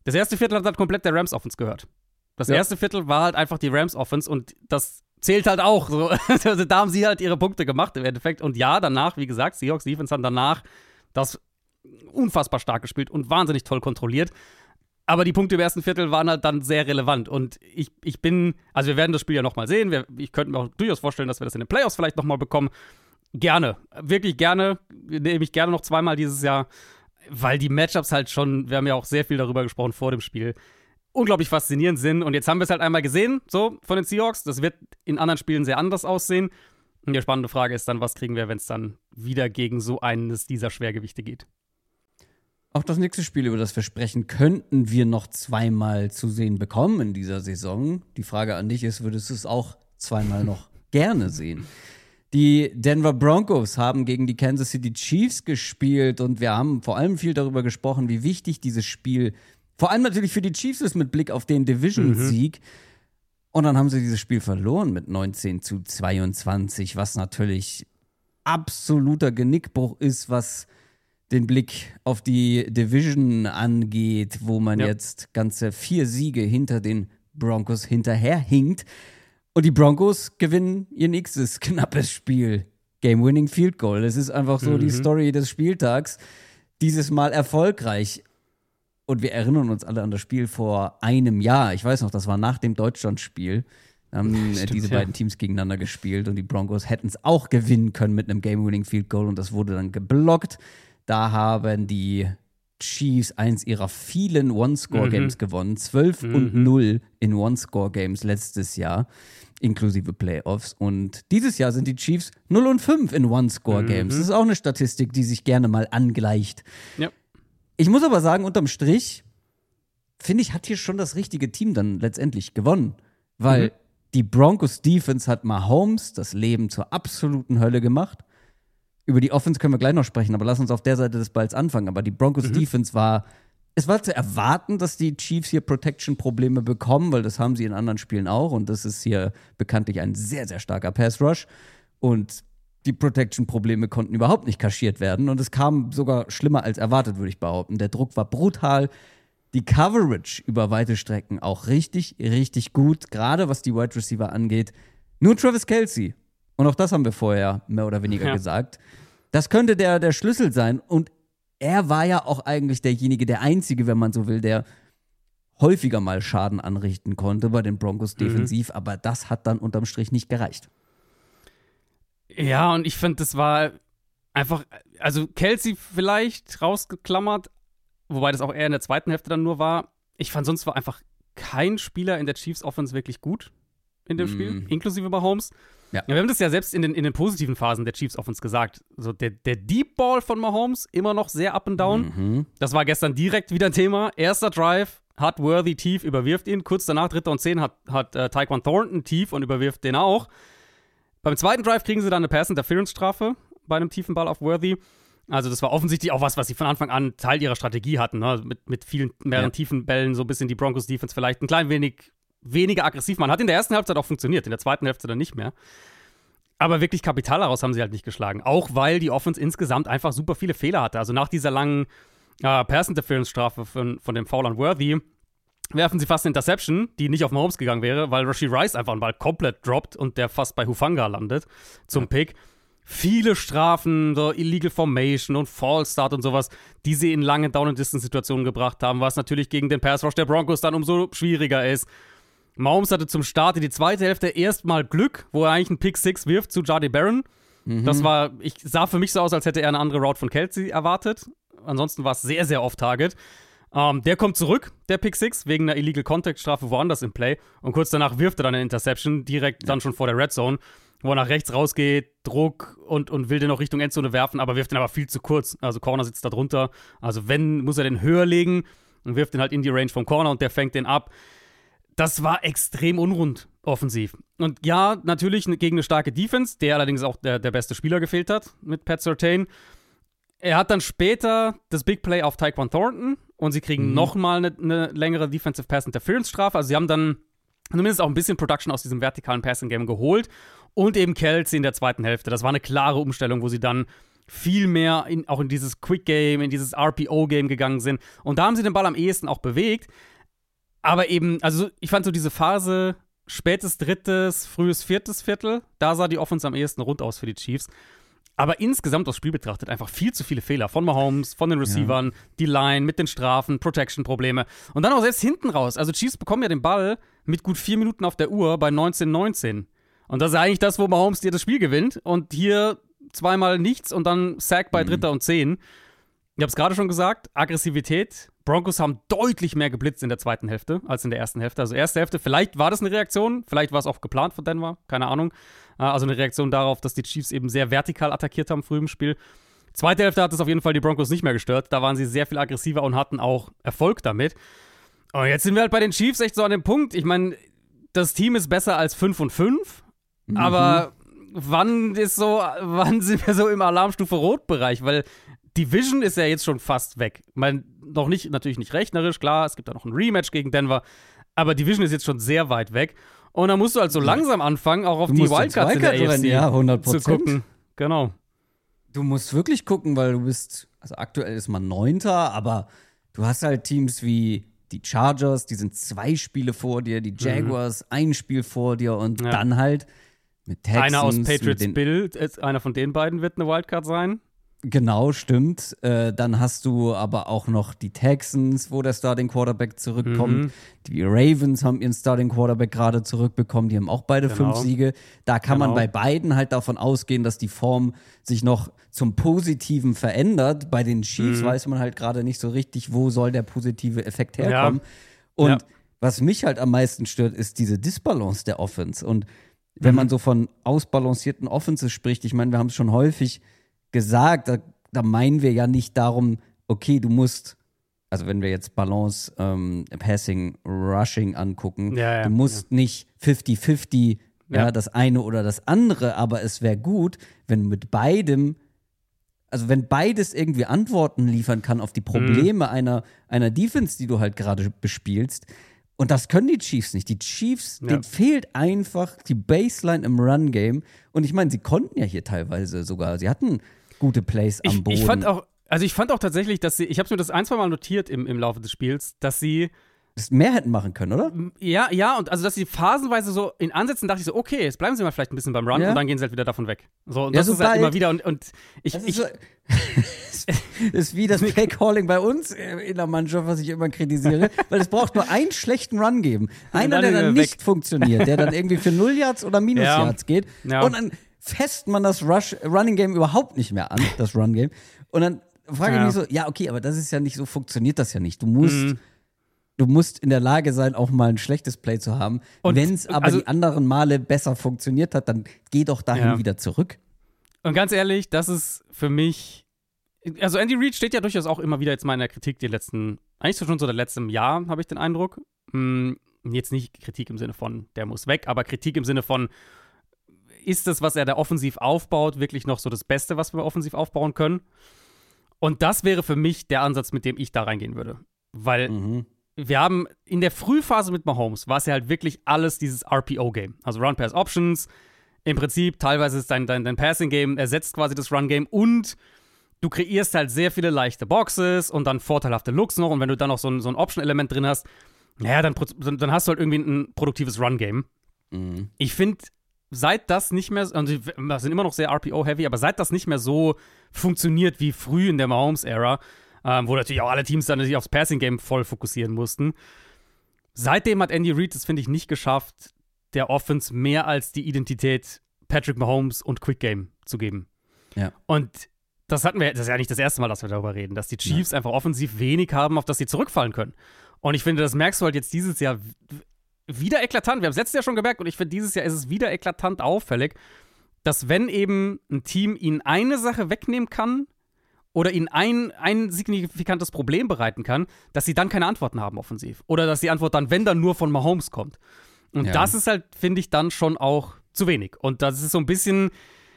Das erste Viertel hat halt komplett der Rams-Offense gehört. Das Ja. erste Viertel war halt einfach die Rams-Offense und das zählt halt auch. So. Also da haben sie halt ihre Punkte gemacht im Endeffekt. Und ja, danach, wie gesagt, Seahawks Defense haben danach das unfassbar stark gespielt und wahnsinnig toll kontrolliert. Aber die Punkte im ersten Viertel waren halt dann sehr relevant. Und ich, ich bin, also wir werden das Spiel ja nochmal sehen. Wir, ich könnte mir auch durchaus vorstellen, dass wir das in den Playoffs vielleicht nochmal bekommen. Gerne, wirklich gerne. Nehme ich gerne noch zweimal dieses Jahr. Weil die Matchups halt schon, wir haben ja auch sehr viel darüber gesprochen vor dem Spiel, unglaublich faszinierend sind. Und jetzt haben wir es halt einmal gesehen, so von den Seahawks. Das wird in anderen Spielen sehr anders aussehen. Und die spannende Frage ist dann, was kriegen wir, wenn es dann wieder gegen so eines dieser Schwergewichte geht? Auch das nächste Spiel, über das wir sprechen, könnten wir noch zweimal zu sehen bekommen in dieser Saison. Die Frage an dich ist, würdest du es auch zweimal noch gerne sehen? Die Denver Broncos haben gegen die Kansas City Chiefs gespielt und wir haben vor allem viel darüber gesprochen, wie wichtig dieses Spiel vor allem natürlich für die Chiefs ist mit Blick auf den Division-Sieg. Mhm. Und dann haben sie dieses Spiel verloren mit neunzehn zu zweiundzwanzig, was natürlich absoluter Genickbruch ist, was den Blick auf die Division angeht, wo man ja. jetzt ganze vier Siege hinter den Broncos hinterherhinkt. Und die Broncos gewinnen ihr nächstes knappes Spiel. Game-winning Field Goal. Das ist einfach so mhm. die Story des Spieltags. Dieses Mal erfolgreich. Und wir erinnern uns alle an das Spiel vor einem Jahr. Ich weiß noch, das war nach dem Deutschlandspiel. Da haben Stimmt, diese ja. beiden Teams gegeneinander gespielt und die Broncos hätten es auch gewinnen können mit einem Game-winning Field Goal und das wurde dann geblockt. Da haben die Chiefs eins ihrer vielen One-Score-Games mhm. gewonnen. zwölf mhm. und null in One-Score-Games letztes Jahr, inklusive Playoffs. Und dieses Jahr sind die Chiefs null und fünf in One-Score-Games. Mhm. Das ist auch eine Statistik, die sich gerne mal angleicht. Ja. Ich muss aber sagen, unterm Strich, finde ich, hat hier schon das richtige Team dann letztendlich gewonnen. Weil mhm. die Broncos-Defense hat Mahomes das Leben zur absoluten Hölle gemacht. Über die Offense können wir gleich noch sprechen, aber lass uns auf der Seite des Balls anfangen. Aber die Broncos-Defense mhm. war, es war zu erwarten, dass die Chiefs hier Protection-Probleme bekommen, weil das haben sie in anderen Spielen auch. Und das ist hier bekanntlich ein sehr, sehr starker Pass-Rush. Und die Protection-Probleme konnten überhaupt nicht kaschiert werden. Und es kam sogar schlimmer als erwartet, würde ich behaupten. Der Druck war brutal. Die Coverage über weite Strecken auch richtig, richtig gut. Gerade was die Wide Receiver angeht. Nur Travis Kelce. Und auch das haben wir vorher mehr oder weniger ja. gesagt. Das könnte der, der Schlüssel sein. Und er war ja auch eigentlich derjenige, der Einzige, wenn man so will, der häufiger mal Schaden anrichten konnte bei den Broncos defensiv. Mhm. Aber das hat dann unterm Strich nicht gereicht. Ja, und ich finde, das war einfach, also Kelce vielleicht rausgeklammert, wobei das auch eher in der zweiten Hälfte dann nur war. Ich fand, sonst war einfach kein Spieler in der Chiefs Offense wirklich gut in dem mm. Spiel, inklusive Mahomes. Ja. Ja, wir haben das ja selbst in den, in den positiven Phasen der Chiefs Offense gesagt. So der, der Deep Ball von Mahomes immer noch sehr up and down. Mhm. Das war gestern direkt wieder ein Thema. Erster Drive, hat Worthy tief, überwirft ihn. Kurz danach, dritter und zehn, hat, hat äh, Tyquan Thornton tief und überwirft den auch. Beim zweiten Drive kriegen sie dann eine Pass-Interference-Strafe bei einem tiefen Ball auf Worthy. Also das war offensichtlich auch was, was sie von Anfang an Teil ihrer Strategie hatten. Ne? Mit, mit vielen mehreren ja. tiefen Bällen so ein bisschen die Broncos-Defense vielleicht ein klein wenig weniger aggressiv machen. Hat in der ersten Halbzeit auch funktioniert, in der zweiten Hälfte dann nicht mehr. Aber wirklich Kapital daraus haben sie halt nicht geschlagen. Auch weil die Offense insgesamt einfach super viele Fehler hatte. Also nach dieser langen äh, Pass-Interference-Strafe von, von dem Foul an Worthy werfen sie fast eine Interception, die nicht auf Mahomes gegangen wäre, weil Rashee Rice einfach einen Ball komplett droppt und der fast bei Hufanga landet zum ja. Pick. Viele Strafen, so Illegal Formation und False Start und sowas, die sie in lange Down-and-Distance-Situationen gebracht haben, was natürlich gegen den Pass-Rush der Broncos dann umso schwieriger ist. Mahomes hatte zum Start in die zweite Hälfte erstmal Glück, wo er eigentlich einen Pick-Six wirft zu Jahdae Barron. Mhm. Das war, ich sah für mich so aus, als hätte er eine andere Route von Kelce erwartet. Ansonsten war es sehr, sehr off-Target. Um, der kommt zurück, der Pick-Six, wegen einer Illegal-Contact-Strafe woanders im Play. Und kurz danach wirft er dann eine Interception, direkt ja. dann schon vor der Red Zone, wo er nach rechts rausgeht, Druck und, und will den noch Richtung Endzone werfen, aber wirft den aber viel zu kurz. Also Corner sitzt da drunter. Also wenn, muss er den höher legen und wirft den halt in die Range vom Corner und der fängt den ab. Das war extrem unrund offensiv. Und ja, natürlich gegen eine starke Defense, der allerdings auch der, der beste Spieler gefehlt hat mit Pat Surtain. Er hat dann später das Big Play auf Tyquan Thornton und sie kriegen mhm. nochmal eine, eine längere Defensive Pass Interference Strafe. Also sie haben dann zumindest auch ein bisschen Production aus diesem vertikalen Passing Game geholt und eben Kelce in der zweiten Hälfte. Das war eine klare Umstellung, wo sie dann viel mehr in, auch in dieses Quick-Game, in dieses R P O-Game gegangen sind. Und da haben sie den Ball am ehesten auch bewegt. Aber eben, also ich fand so diese Phase spätes drittes, frühes viertes Viertel, da sah die Offense am ehesten rund aus für die Chiefs. Aber insgesamt das Spiel betrachtet einfach viel zu viele Fehler von Mahomes, von den Receivern, ja. die Line mit den Strafen, Protection-Probleme. Und dann auch selbst hinten raus. Also Chiefs bekommen ja den Ball mit gut vier Minuten auf der Uhr bei neunzehn neunzehn. Und das ist eigentlich das, wo Mahomes dir das Spiel gewinnt. Und hier zweimal nichts und dann Sack bei mhm. Dritter und Zehn. Ich habe es gerade schon gesagt, Aggressivität. Broncos haben deutlich mehr geblitzt in der zweiten Hälfte als in der ersten Hälfte. Also erste Hälfte, vielleicht war das eine Reaktion, vielleicht war es auch geplant von Denver, keine Ahnung. Also eine Reaktion darauf, dass die Chiefs eben sehr vertikal attackiert haben früh im Spiel. Zweite Hälfte hat es auf jeden Fall die Broncos nicht mehr gestört. Da waren sie sehr viel aggressiver und hatten auch Erfolg damit. Und jetzt sind wir halt bei den Chiefs echt so an dem Punkt. Ich meine, das Team ist besser als fünf und fünf, mhm. aber wann ist so, wann sind wir so im Alarmstufe-Rot-Bereich? Weil Division ist ja jetzt schon fast weg. Ich meine, noch nicht, natürlich nicht rechnerisch, klar, es gibt da noch ein Rematch gegen Denver, aber Division ist jetzt schon sehr weit weg. Und dann musst du halt so langsam anfangen, auch auf du die Wildcards in der A F C ja, hundert Prozent zu gucken. Genau. Du musst wirklich gucken, weil du bist, also aktuell ist man Neunter, aber du hast halt Teams wie die Chargers, die sind zwei Spiele vor dir, die Jaguars mhm. ein Spiel vor dir und ja. dann halt mit Texans. Einer aus Patriots Bill, einer von den beiden wird eine Wildcard sein. Genau, stimmt. Äh, dann hast du aber auch noch die Texans, wo der Starting Quarterback zurückkommt. Mhm. Die Ravens haben ihren Starting Quarterback gerade zurückbekommen. Die haben auch beide genau. fünf Siege. Da kann genau. man bei beiden halt davon ausgehen, dass die Form sich noch zum Positiven verändert. Bei den Chiefs mhm. weiß man halt gerade nicht so richtig, wo soll der positive Effekt herkommen. Ja. Und ja. was mich halt am meisten stört, ist diese Disbalance der Offense. Und wenn mhm. man so von ausbalancierten Offenses spricht, ich meine, wir haben es schon häufig gesagt, da, da meinen wir ja nicht darum, okay, du musst, also wenn wir jetzt Balance, ähm, Passing, Rushing angucken, ja, ja, du musst ja. nicht fünfzig fünfzig, ja. ja, das eine oder das andere, aber es wäre gut, wenn mit beidem, also wenn beides irgendwie Antworten liefern kann auf die Probleme mhm. einer, einer Defense, die du halt gerade bespielst. Und das können die Chiefs nicht. Die Chiefs, ja. denen fehlt einfach die Baseline im Run-Game. Und ich meine, sie konnten ja hier teilweise sogar, sie hatten gute Plays am ich, Boden. Ich fand auch, also ich fand auch tatsächlich, dass sie, ich habe mir das ein, zwei Mal notiert im, im Laufe des Spiels, dass sie das mehr hätten machen können, oder? Ja, ja, und also dass sie phasenweise so in Ansätzen dachte ich so, okay, jetzt bleiben sie mal vielleicht ein bisschen beim Run ja. und dann gehen sie halt wieder davon weg. So, und ja, das so ist halt immer wieder und, und ich. Das ist, ich so, ist wie das Play-Calling bei uns in der Mannschaft, was ich immer kritisiere, weil es braucht nur einen schlechten Run geben. Einer, der dann nicht weg. funktioniert, der dann irgendwie für null Yards oder Minus ja. Yards geht. Ja. Und dann fässt man das Rush, Running Game überhaupt nicht mehr an, das Run Game. Und dann frage ich ja. mich so, ja, okay, aber das ist ja nicht so, funktioniert das ja nicht. Du musst mhm. Du musst in der Lage sein, auch mal ein schlechtes Play zu haben. Wenn es aber also, die anderen Male besser funktioniert hat, dann geh doch dahin ja. wieder zurück. Und ganz ehrlich, das ist für mich, also Andy Reid steht ja durchaus auch immer wieder jetzt mal in der Kritik, die letzten, eigentlich schon so der letzten Jahr, habe ich den Eindruck. Hm, jetzt nicht Kritik im Sinne von, der muss weg, aber Kritik im Sinne von, ist das, was er da offensiv aufbaut, wirklich noch so das Beste, was wir offensiv aufbauen können? Und das wäre für mich der Ansatz, mit dem ich da reingehen würde. Weil mhm. wir haben in der Frühphase mit Mahomes, war es ja halt wirklich alles dieses R P O-Game. Also Run-Pass-Options. Im Prinzip, teilweise ist dein, dein, dein Passing-Game, ersetzt quasi das Run-Game und du kreierst halt sehr viele leichte Boxes und dann vorteilhafte Looks noch. Und wenn du dann noch so ein, so ein Option-Element drin hast, naja, dann, dann hast du halt irgendwie ein produktives Run-Game. Mhm. Ich finde, seit das nicht mehr, also wir sind immer noch sehr R P O-heavy, aber seit das nicht mehr so funktioniert wie früh in der Mahomes-Ära, Ähm, wo natürlich auch alle Teams dann sich aufs Passing-Game voll fokussieren mussten. Seitdem hat Andy Reid es, finde ich, nicht geschafft, der Offense mehr als die Identität Patrick Mahomes und Quick Game zu geben. Ja. Und das hatten wir, das ist ja nicht das erste Mal, dass wir darüber reden, dass die Chiefs ja. einfach offensiv wenig haben, auf das sie zurückfallen können. Und ich finde, das merkst du halt jetzt dieses Jahr wieder eklatant. Wir haben es letztes Jahr schon gemerkt und ich finde, dieses Jahr ist es wieder eklatant auffällig, dass wenn eben ein Team ihnen eine Sache wegnehmen kann, oder ihnen ein, ein signifikantes Problem bereiten kann, dass sie dann keine Antworten haben offensiv. Oder dass die Antwort dann, wenn dann, nur von Mahomes kommt. Und ja. das ist halt, finde ich, dann schon auch zu wenig. Und das ist so ein bisschen,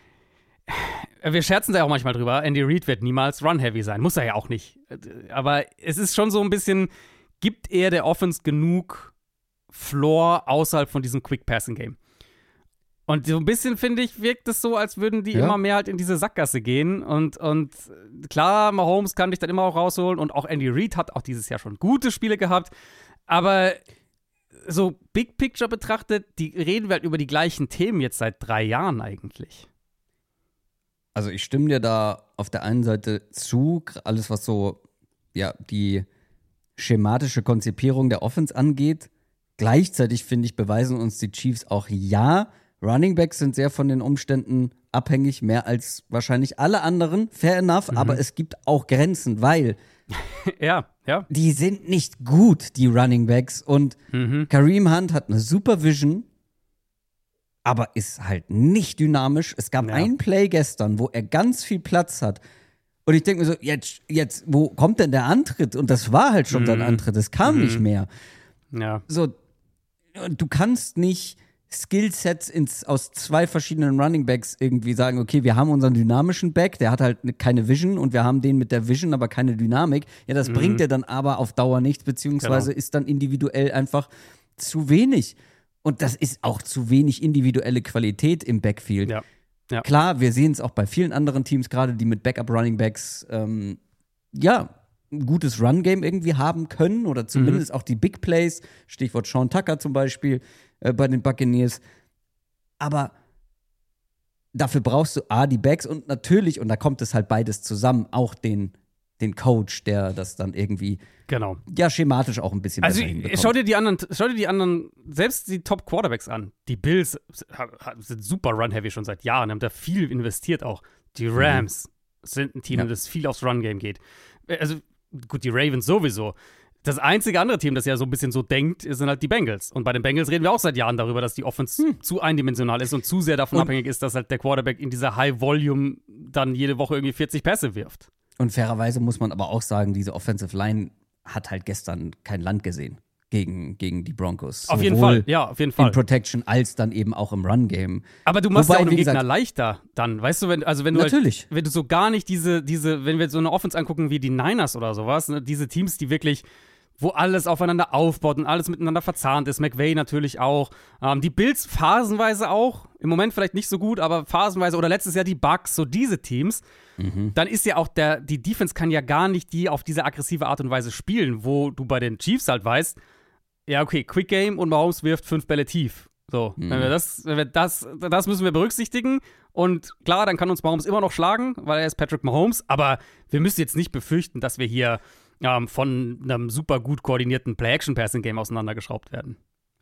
wir scherzen da ja auch manchmal drüber, Andy Reid wird niemals run-heavy sein. Muss er ja auch nicht. Aber es ist schon so ein bisschen, gibt er der Offense genug Floor außerhalb von diesem Quick-Passing-Game? Und so ein bisschen, finde ich, wirkt es so, als würden die Ja. immer mehr halt in diese Sackgasse gehen. Und, und klar, Mahomes kann dich dann immer auch rausholen. Und auch Andy Reid hat auch dieses Jahr schon gute Spiele gehabt. Aber so Big Picture betrachtet, die reden wir halt über die gleichen Themen jetzt seit drei Jahren eigentlich. Also ich stimme dir da auf der einen Seite zu, alles was so, ja, die schematische Konzipierung der Offense angeht. Gleichzeitig, finde ich, beweisen uns die Chiefs auch, ja, Running Backs sind sehr von den Umständen abhängig, mehr als wahrscheinlich alle anderen, fair enough, Mhm. aber es gibt auch Grenzen, weil Ja, ja. die sind nicht gut, die Running Backs. Und Mhm. Kareem Hunt hat eine super Vision, aber ist halt nicht dynamisch. Es gab Ja. ein Play gestern, wo er ganz viel Platz hat. Und ich denke mir so, jetzt, jetzt, wo kommt denn der Antritt? Und das war halt schon Mhm. sein Antritt, es kam Mhm. nicht mehr. Ja. So, und du kannst nicht Skillsets ins, aus zwei verschiedenen Running Backs irgendwie sagen, okay, wir haben unseren dynamischen Back, der hat halt ne- keine Vision und wir haben den mit der Vision, aber keine Dynamik. Ja, das Mhm. bringt dir dann aber auf Dauer nichts, beziehungsweise Genau. ist dann individuell einfach zu wenig. Und das ist auch zu wenig individuelle Qualität im Backfield. Ja. Ja. Klar, wir sehen es auch bei vielen anderen Teams, gerade die mit Backup-Running-Backs, ähm, ja, ein gutes Run-Game irgendwie haben können oder zumindest auch die Big Plays, Stichwort Sean Tucker zum Beispiel äh, bei den Buccaneers. Aber dafür brauchst du A, die Backs und natürlich, und da kommt es halt beides zusammen, auch den, den Coach, der das dann irgendwie, Genau. ja, schematisch auch ein bisschen Also besser hinbekommt. schau dir die anderen, schau dir die anderen, selbst die Top-Quarterbacks an. Die Bills sind super run-heavy schon seit Jahren, haben da viel investiert auch. Die Rams sind ein Team, Ja. das viel aufs Run-Game geht. Also gut, die Ravens sowieso. Das einzige andere Team, das ja so ein bisschen so denkt, sind halt die Bengals. Und bei den Bengals reden wir auch seit Jahren darüber, dass die Offense zu eindimensional ist und zu sehr davon Und- abhängig ist, dass halt der Quarterback in dieser High-Volume dann jede Woche irgendwie vierzig Pässe wirft. Und fairerweise muss man aber auch sagen, diese Offensive Line hat halt gestern kein Land gesehen gegen, gegen die Broncos. Auf jeden Sowohl Fall, ja, auf jeden in Fall. Protection als dann eben auch im Run-Game. Aber du machst Wobei, ja auch einem wie Gegner gesagt- leichter dann, weißt du, wenn, also wenn du halt, Natürlich. wenn du so gar nicht diese, diese, wenn wir so eine Offense angucken wie die Niners oder sowas, ne, diese Teams, die wirklich, wo alles aufeinander aufbaut und alles miteinander verzahnt ist, McVay natürlich auch, ähm, die Bills phasenweise auch, im Moment vielleicht nicht so gut, aber phasenweise, oder letztes Jahr die Bucks, so diese Teams, dann ist ja auch der, die Defense kann ja gar nicht die auf diese aggressive Art und Weise spielen, wo du bei den Chiefs halt weißt, ja, okay, Quick Game und Mahomes wirft fünf Bälle tief. So, Mhm. wenn wir das, wenn wir das, das müssen wir berücksichtigen. Und klar, dann kann uns Mahomes immer noch schlagen, weil er ist Patrick Mahomes. Aber wir müssen jetzt nicht befürchten, dass wir hier ähm, von einem super gut koordinierten Play-Action-Passing-Game auseinandergeschraubt werden.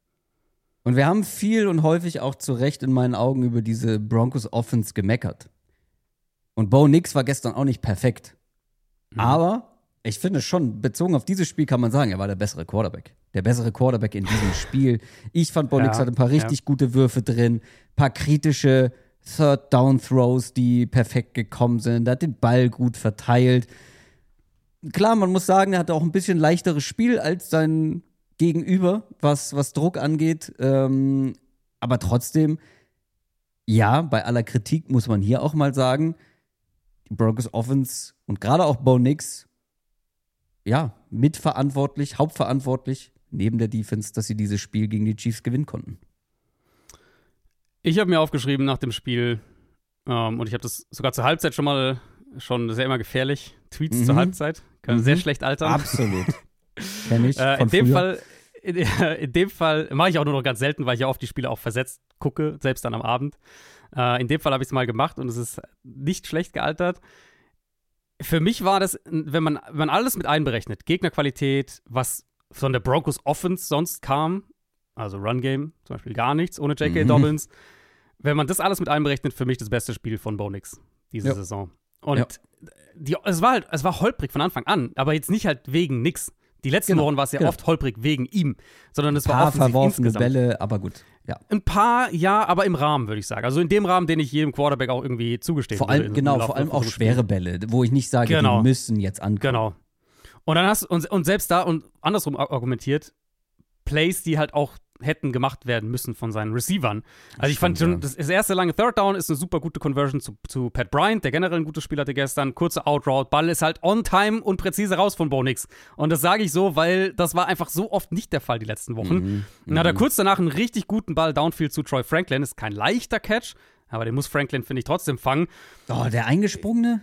Und wir haben viel und häufig auch zu Recht in meinen Augen über diese Broncos Offense gemeckert. Und Bo Nix war gestern auch nicht perfekt. Mhm. Aber ich finde schon, bezogen auf dieses Spiel kann man sagen, er war der bessere Quarterback. Der bessere Quarterback in diesem Spiel. Ich fand, Bo Ja, Nix hatte ein paar richtig ja. gute Würfe drin, ein paar kritische Third-Down-Throws, die perfekt gekommen sind. Er hat den Ball gut verteilt. Klar, man muss sagen, er hatte auch ein bisschen leichteres Spiel als sein Gegenüber, was, was Druck angeht. Ähm, aber trotzdem, ja, bei aller Kritik muss man hier auch mal sagen, die Broncos Offense und gerade auch Bo Nix, ja, mitverantwortlich, hauptverantwortlich, neben der Defense, dass sie dieses Spiel gegen die Chiefs gewinnen konnten. Ich habe mir aufgeschrieben nach dem Spiel, ähm, und ich habe das sogar zur Halbzeit schon mal, schon das ist ja immer gefährlich, Tweets Mhm. zur Halbzeit, können Mhm. sehr schlecht altern. Absolut. Kenn ich. Äh, von in dem früher. Fall, in, in dem Fall mache ich auch nur noch ganz selten, weil ich ja oft die Spiele auch versetzt gucke, selbst dann am Abend. Äh, in dem Fall habe ich es mal gemacht und es ist nicht schlecht gealtert. Für mich war das, wenn man, wenn man alles mit einberechnet, Gegnerqualität, was von der Broncos Offense sonst kam, also Run Game, zum Beispiel gar nichts ohne J K. Mhm. Dobbins, wenn man das alles mit einberechnet, für mich das beste Spiel von Bo Nix diese Ja. Saison. Und Ja. die, es war halt, es war holprig von Anfang an, aber jetzt nicht halt wegen nix. Die letzten Genau, Wochen war es ja genau. oft holprig wegen ihm, sondern es Ein war paar offensiv verworfene insgesamt. Bälle, aber gut. Ja. Ein paar, ja, aber im Rahmen, würde ich sagen. Also in dem Rahmen, den ich jedem Quarterback auch irgendwie zugestehen Vor würde. allem, im genau, Laufe vor allem von auch so einem Spiel. schwere Bälle, wo ich nicht sage, Genau. die müssen jetzt ankommen. Genau. Und dann hast und, und selbst da und andersrum ar- argumentiert, Plays, die halt auch hätten gemacht werden müssen von seinen Receivern. Also ich fand schon, das, das erste lange Third Down ist eine super gute Conversion zu, zu Pat Bryant, der generell ein gutes Spiel hatte gestern. Kurze Outroute, Ball ist halt on time und präzise raus von Bo Nix. Und das sage ich so, weil das war einfach so oft nicht der Fall die letzten Wochen. Mhm. Dann hat er kurz danach einen richtig guten Ball Downfield zu Troy Franklin. Ist kein leichter Catch, aber den muss Franklin, finde ich, trotzdem fangen. Oh, der Eingesprungene?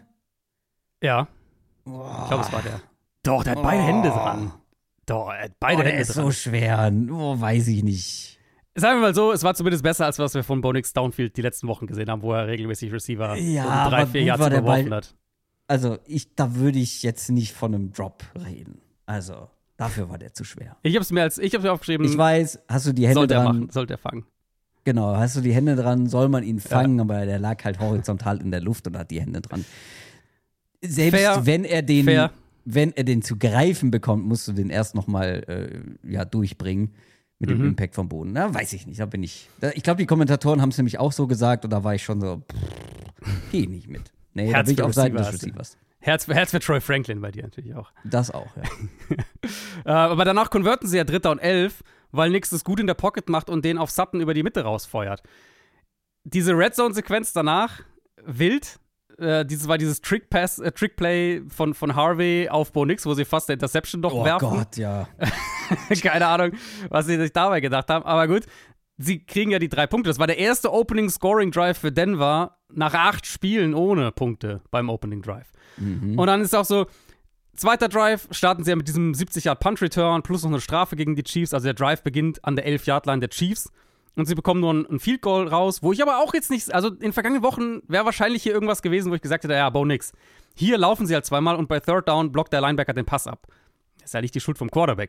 Ja. Oh. Ich glaube, es war der. Doch, der hat beide oh. Hände dran. Doch, er hat beide oh, der Hände ist dran. so schwer. Oh, weiß ich nicht. Sagen wir mal so, es war zumindest besser, als was wir von Bo Nix Downfield die letzten Wochen gesehen haben, wo er regelmäßig Receiver ja, um drei, vier Yards überworfen hat. Also, ich, da würde ich jetzt nicht von einem Drop reden. Also, dafür war der zu schwer. Ich habe es mir als, ich habe mir aufgeschrieben. Ich weiß, hast du die Hände sollte dran? Er machen, sollte er fangen. Genau, hast du die Hände dran, soll man ihn fangen, ja. aber der lag halt horizontal in der Luft und hat die Hände dran. Selbst Fair. wenn er den Fair. wenn er den zu greifen bekommt, musst du den erst noch mal äh, ja, durchbringen mit dem mhm. Impact vom Boden. Na, weiß ich nicht, da bin ich. Da, ich glaube, die Kommentatoren haben es nämlich auch so gesagt und da war ich schon so, pff, geh nicht mit. Nee, Herz da bin ich auf Seiten des Receivers. Herz, Herz für Troy Franklin bei dir natürlich auch. Das auch, ja. äh, aber danach konverten sie ja Dritter und Elf, weil Nix das gut in der Pocket macht und den auf Sutton über die Mitte rausfeuert. Diese Red Zone-Sequenz danach, wild. Äh, dieses war dieses Trick-Pass, äh, Trick-Play von, von Harvey auf Bo Nix, wo sie fast der Interception doch oh werfen. Oh Gott, ja. Keine Ahnung, was sie sich dabei gedacht haben. Aber gut, sie kriegen ja die drei Punkte. Das war der erste Opening-Scoring-Drive für Denver nach acht Spielen ohne Punkte beim Opening-Drive. Mhm. Und dann ist auch so, zweiter Drive, starten sie ja mit diesem siebzig-Yard-Punt-Return plus noch eine Strafe gegen die Chiefs. Also der Drive beginnt an der elf-Yard-Line der Chiefs. Und sie bekommen nur ein Field Goal raus, wo ich aber auch jetzt nicht, also in den vergangenen Wochen wäre wahrscheinlich hier irgendwas gewesen, wo ich gesagt hätte, ja, Bo Nix. Hier laufen sie halt zweimal und bei Third Down blockt der Linebacker den Pass ab. Das ist ja nicht die Schuld vom Quarterback.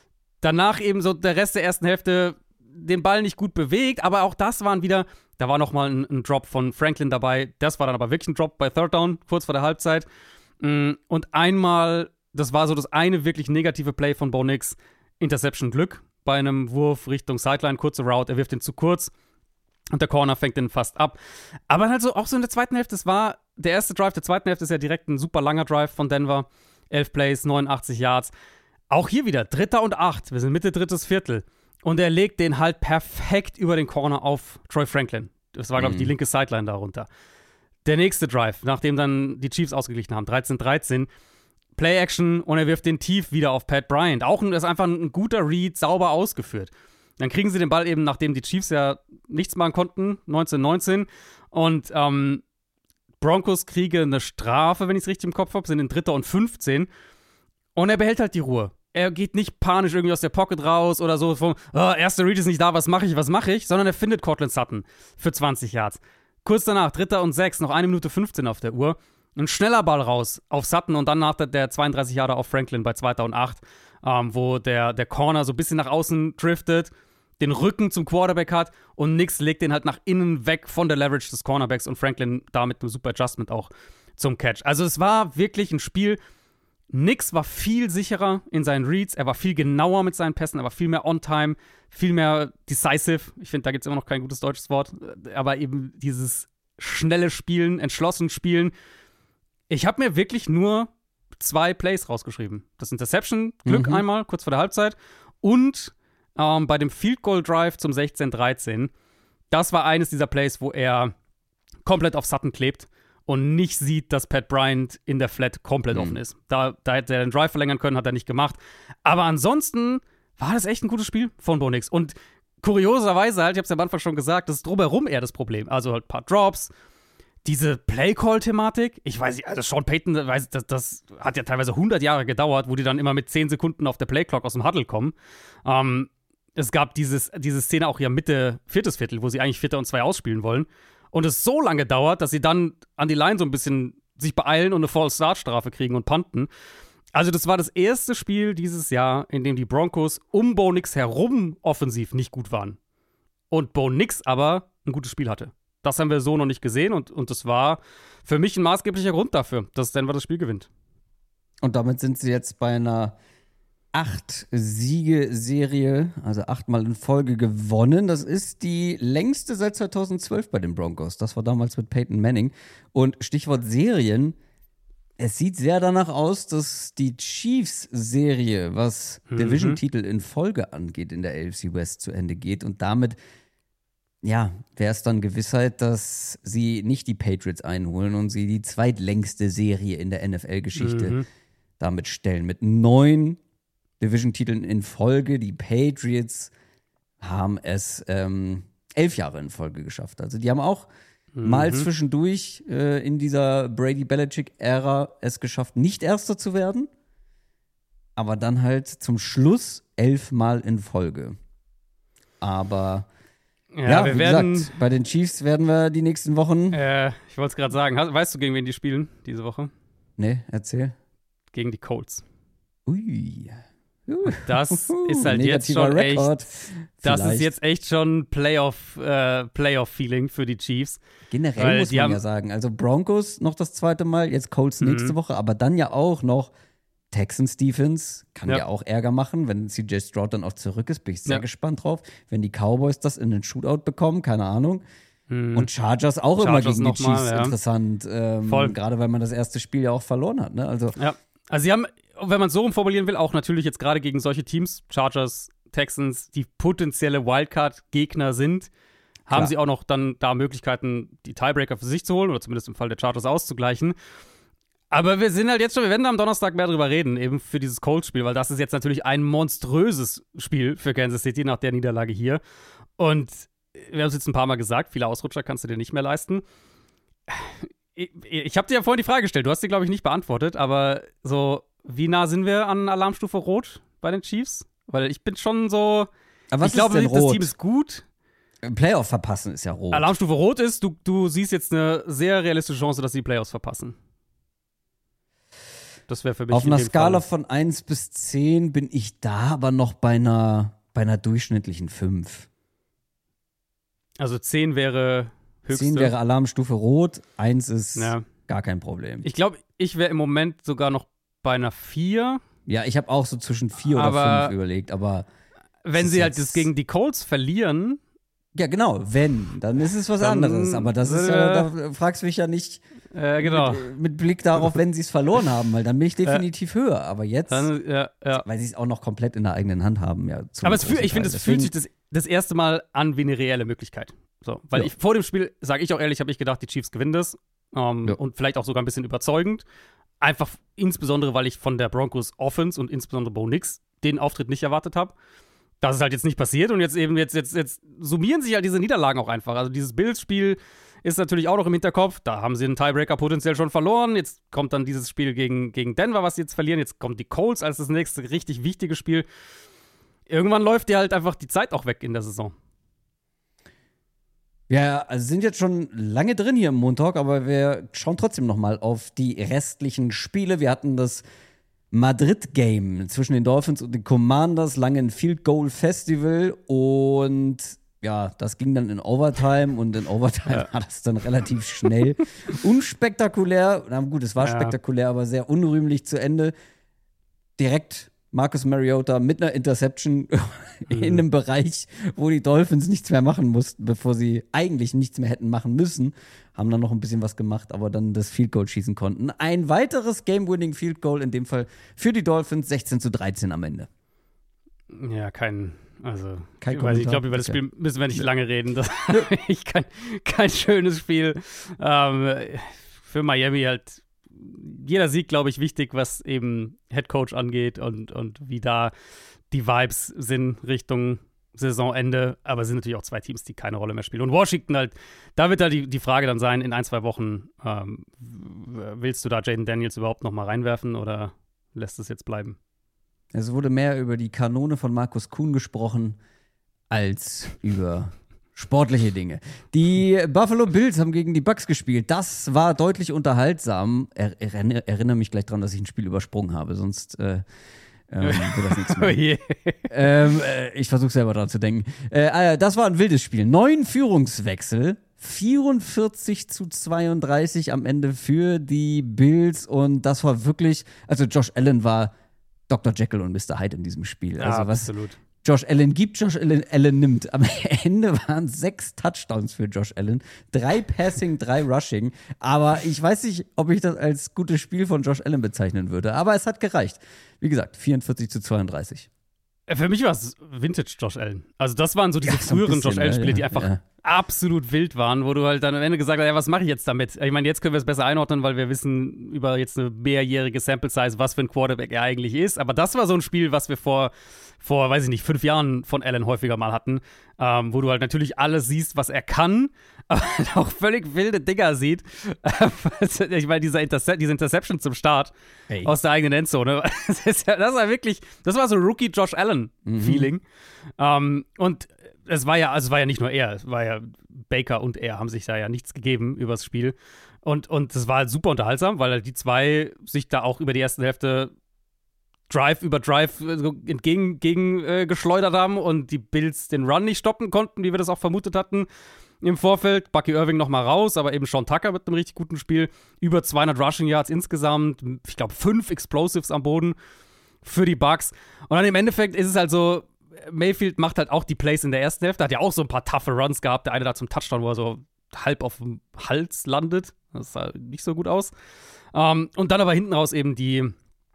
Danach eben so der Rest der ersten Hälfte den Ball nicht gut bewegt, aber auch das waren wieder, da war nochmal ein, ein Drop von Franklin dabei. Das war dann aber wirklich ein Drop bei Third Down, kurz vor der Halbzeit. Und einmal, das war so das eine wirklich negative Play von Bo Nix, Interception Glück. Bei einem Wurf Richtung Sideline, kurze Route, er wirft den zu kurz und der Corner fängt den fast ab. Aber halt so auch so in der zweiten Hälfte, es war der erste Drive der zweiten Hälfte ist ja direkt ein super langer Drive von Denver. elf Plays, neunundachtzig Yards. Auch hier wieder, Dritter und acht, wir sind Mitte drittes Viertel. Und er legt den halt perfekt über den Corner auf Troy Franklin. Das war, glaube ich, die linke Sideline darunter. Der nächste Drive, nachdem dann die Chiefs ausgeglichen haben, dreizehn dreizehn, Play-Action und er wirft den tief wieder auf Pat Bryant. Auch das ist einfach ein guter Read, sauber ausgeführt. Dann kriegen sie den Ball eben, nachdem die Chiefs ja nichts machen konnten, neunzehn neunzehn. Und ähm, Broncos kriegen eine Strafe, wenn ich es richtig im Kopf habe, sind in Dritter und fünfzehn. Und er behält halt die Ruhe. Er geht nicht panisch irgendwie aus der Pocket raus oder so vom, oh, erster Read ist nicht da, was mache ich, was mache ich? Sondern er findet Cortland Sutton für zwanzig Yards. Kurz danach, Dritter und sechs, noch eine Minute fünfzehn auf der Uhr. Ein schneller Ball raus auf Sutton und dann nach der, der zweiunddreißig Yarder auf Franklin bei zweiter und acht, ähm, wo der, der Corner so ein bisschen nach außen driftet, den Rücken zum Quarterback hat und Nix legt den halt nach innen weg von der Leverage des Cornerbacks und Franklin da mit einem super Adjustment auch zum Catch. Also es war wirklich ein Spiel, Nix war viel sicherer in seinen Reads, er war viel genauer mit seinen Pässen, er war viel mehr on-time, viel mehr decisive. Ich finde, da gibt es immer noch kein gutes deutsches Wort, aber eben dieses schnelle Spielen, entschlossen Spielen. Ich habe mir wirklich nur zwei Plays rausgeschrieben. Das Interception, Glück mhm. einmal, kurz vor der Halbzeit. Und ähm, bei dem Field Goal Drive zum sechzehn dreizehn. Das war eines dieser Plays, wo er komplett auf Sutton klebt und nicht sieht, dass Pat Bryant in der Flat komplett mhm. offen ist. Da, da hätte er den Drive verlängern können, hat er nicht gemacht. Aber ansonsten war das echt ein gutes Spiel von Bo Nix. Und kurioserweise halt, ich habe es ja am Anfang schon gesagt, das ist drumherum eher das Problem. Also halt ein paar Drops, diese Play-Call-Thematik, ich weiß nicht, also Sean Payton, das, das hat ja teilweise hundert Jahre gedauert, wo die dann immer mit zehn Sekunden auf der Play-Clock aus dem Huddle kommen. Ähm, es gab dieses, diese Szene auch ja Mitte viertes Viertel, wo sie eigentlich Vierter und zwei ausspielen wollen. Und es so lange dauert, dass sie dann an die Line so ein bisschen sich beeilen und eine False-Start-Strafe kriegen und punten. Also das war das erste Spiel dieses Jahr, in dem die Broncos um Bo Nix herum offensiv nicht gut waren. Und Bo Nix aber ein gutes Spiel hatte. Das haben wir so noch nicht gesehen und, und das war für mich ein maßgeblicher Grund dafür, dass Denver das Spiel gewinnt. Und damit sind sie jetzt bei einer acht-Siege-Serie, also achtmal in Folge gewonnen. Das ist die längste seit zweitausendzwölf bei den Broncos. Das war damals mit Peyton Manning. Und Stichwort Serien, Es sieht sehr danach aus, dass die Chiefs-Serie, was Mhm. Division-Titel in Folge angeht, in der A F C West zu Ende geht. Und damit, ja, wäre es dann Gewissheit, dass sie nicht die Patriots einholen und sie die zweitlängste Serie in der N F L-Geschichte Mhm. damit stellen. Mit neun Division-Titeln in Folge. Die Patriots haben es ähm, elf Jahre in Folge geschafft. Also die haben auch mal zwischendurch äh, in dieser Brady-Belichick-Ära es geschafft, nicht Erster zu werden, aber dann halt zum Schluss elfmal in Folge. Aber Ja, ja, wir wie werden. gesagt, bei den Chiefs werden wir die nächsten Wochen. Äh, ich wollte es gerade sagen. Hast- Weißt du, gegen wen die spielen diese Woche? Ne, erzähl. Gegen die Colts. Ui. Das ist halt jetzt Negativer schon echt. Rekord. Das ist Vielleicht. jetzt echt schon Playoff, äh, Playoff-Feeling für die Chiefs. Generell weil muss die man haben- ja sagen. Also Broncos noch das zweite Mal, jetzt Colts nächste Mhm. Woche, aber dann ja auch noch Texans Defense. Kann ja, Ja. auch Ärger machen, wenn C J Stroud dann auch zurück ist. Bin ich sehr Ja. gespannt drauf. Wenn die Cowboys das in den Shootout bekommen, keine Ahnung. Mhm. Und Chargers auch Chargers immer gegen die noch mal, Chiefs ja. interessant. Ähm, Voll. Gerade weil man das erste Spiel ja auch verloren hat. Ne? Also Ja, also sie haben, wenn man es so rumformulieren will, auch natürlich jetzt gerade gegen solche Teams, Chargers, Texans, die potenzielle Wildcard-Gegner sind, haben Klar. sie auch noch dann da Möglichkeiten, die Tiebreaker für sich zu holen oder zumindest im Fall der Chargers auszugleichen. Aber wir sind halt jetzt schon, wir werden da am Donnerstag mehr drüber reden, eben für dieses Colts-Spiel, weil das ist jetzt natürlich ein monströses Spiel für Kansas City nach der Niederlage hier. Und wir haben es jetzt ein paar Mal gesagt, viele Ausrutscher kannst du dir nicht mehr leisten. Ich, ich habe dir ja vorhin die Frage gestellt, du hast sie, glaube ich, nicht beantwortet, aber so, wie nah sind wir an Alarmstufe Rot bei den Chiefs? Weil ich bin schon so, aber was ich glaube, ist denn das rot? Team ist gut. Playoff verpassen ist ja rot. Alarmstufe Rot ist, du, du siehst jetzt eine sehr realistische Chance, dass sie die Playoffs verpassen. Das wäre für mich Auf in einer dem Skala Fall. von eins bis zehn bin ich da aber noch bei einer, bei einer durchschnittlichen fünf. Also zehn wäre höchste. zehn wäre Alarmstufe rot, eins ist Ja. gar kein Problem. Ich glaube, ich wäre im Moment sogar noch bei einer vier. Ja, ich habe auch so zwischen vier oder Aber- fünf überlegt, aber Wenn ist sie halt jetzt- das gegen die Colts verlieren, ja, genau, wenn, dann ist es was Dann- anderes. Aber das ist ja, da fragst du mich ja nicht äh, genau. mit, mit Blick darauf, wenn sie es verloren haben, weil dann bin ich definitiv höher. Aber jetzt, Dann, ja, ja. weil sie es auch noch komplett in der eigenen Hand haben, ja. zum Aber es fühl, großen ich finde, es Teil. fühlt sich Deswegen- das, das erste Mal an wie eine reelle Möglichkeit. So, weil Ja. ich vor dem Spiel, sage ich auch ehrlich, habe ich gedacht, die Chiefs gewinnen das. Ähm, Ja. Und vielleicht auch sogar ein bisschen überzeugend. Einfach insbesondere, weil ich von der Broncos Offense und insbesondere Bo Nix den Auftritt nicht erwartet habe. Das ist halt jetzt nicht passiert und jetzt eben, jetzt, jetzt, jetzt summieren sich halt diese Niederlagen auch einfach. Also dieses Bills-Spiel ist natürlich auch noch im Hinterkopf. Da haben sie einen Tiebreaker potenziell schon verloren. Jetzt kommt dann dieses Spiel gegen, gegen Denver, was sie jetzt verlieren. Jetzt kommt die Colts als das nächste richtig wichtige Spiel. Irgendwann läuft dir halt einfach die Zeit auch weg in der Saison. Ja, also sind jetzt schon lange drin hier im Montalk, aber wir schauen trotzdem noch mal auf die restlichen Spiele. Wir hatten das Madrid-Game zwischen den Dolphins und den Commanders, lange ein Field Goal Festival und ja, das ging dann in Overtime und in Overtime Ja. war das dann relativ schnell unspektakulär. Na gut, es war Ja. spektakulär, aber sehr unrühmlich zu Ende. Direkt Marcus Mariota mit einer Interception in einem Bereich, wo die Dolphins nichts mehr machen mussten, bevor sie eigentlich nichts mehr hätten machen müssen. Haben dann noch ein bisschen was gemacht, aber dann das Field Goal schießen konnten. Ein weiteres Game-Winning Field Goal, in dem Fall für die Dolphins, sechzehn zu dreizehn am Ende. Ja, kein, also, Kein ich, weiß, ich Kommentar? glaube, über das Okay. Spiel müssen wir nicht lange reden. Das ich kein, kein schönes Spiel. Ähm, für Miami halt jeder Sieg, glaube ich, wichtig, was eben Headcoach angeht und, und wie da die Vibes sind Richtung Saisonende. Aber es sind natürlich auch zwei Teams, die keine Rolle mehr spielen. Und Washington halt, da wird halt die, die Frage dann sein, in ein, zwei Wochen, ähm, willst du da Jaden Daniels überhaupt noch mal reinwerfen oder lässt es jetzt bleiben? Es wurde mehr über die Kanone von Markus Kuhn gesprochen, als über sportliche Dinge. Die Buffalo Bills haben gegen die Bucks gespielt. Das war deutlich unterhaltsam. Er, er, erinnere mich gleich dran, dass ich ein Spiel übersprungen habe, sonst äh, ähm, wird das nichts Oh mehr. je. ähm, äh, ich versuche selber dran zu denken. Äh, äh, das war ein wildes Spiel. Neun Führungswechsel. vierundvierzig zu zweiunddreißig am Ende für die Bills. Und das war wirklich, also Josh Allen war Doktor Jekyll und Mister Hyde in diesem Spiel. Also Ja, was absolut. Josh Allen gibt, Josh Allen, Allen nimmt. Am Ende waren sechs Touchdowns für Josh Allen. Drei Passing, drei Rushing. Aber ich weiß nicht, ob ich das als gutes Spiel von Josh Allen bezeichnen würde. Aber es hat gereicht. Wie gesagt, vierundvierzig zu zweiunddreißig. Für mich war es Vintage Josh Allen. Also das waren so diese Ja, so ein früheren bisschen, Josh Allen-Spiele, ja, die einfach ja. absolut wild waren, wo du halt dann am Ende gesagt hast, ja, was mache ich jetzt damit? Ich meine, jetzt können wir es besser einordnen, weil wir wissen über jetzt eine mehrjährige Sample-Size, was für ein Quarterback er eigentlich ist. Aber das war so ein Spiel, was wir vor, vor weiß ich nicht, fünf Jahren von Allen häufiger mal hatten, ähm, wo du halt natürlich alles siehst, was er kann, aber halt auch völlig wilde Dinger sieht. Ich meine, dieser Interce- diese Interception zum Start Hey. aus der eigenen Endzone, das, ist ja, das war wirklich, das war so Rookie Josh Allen-Feeling. Mhm. Ähm, und es war ja, also es war ja nicht nur er, es war ja Baker und er haben sich da ja nichts gegeben übers Spiel. Und, und das war halt super unterhaltsam, weil halt die zwei sich da auch über die erste Hälfte Drive über Drive so entgegen gegen, äh, geschleudert haben und die Bills den Run nicht stoppen konnten, wie wir das auch vermutet hatten im Vorfeld. Bucky Irving noch mal raus, aber eben Sean Tucker mit einem richtig guten Spiel. Über zweihundert Rushing Yards insgesamt, ich glaube fünf Explosives am Boden für die Bucks. Und dann im Endeffekt ist es halt so, Mayfield macht halt auch die Plays in der ersten Hälfte, hat ja auch so ein paar toughe Runs gehabt. Der eine da zum Touchdown, wo er so halb auf dem Hals landet. Das sah nicht so gut aus. Um, und dann aber hinten raus eben die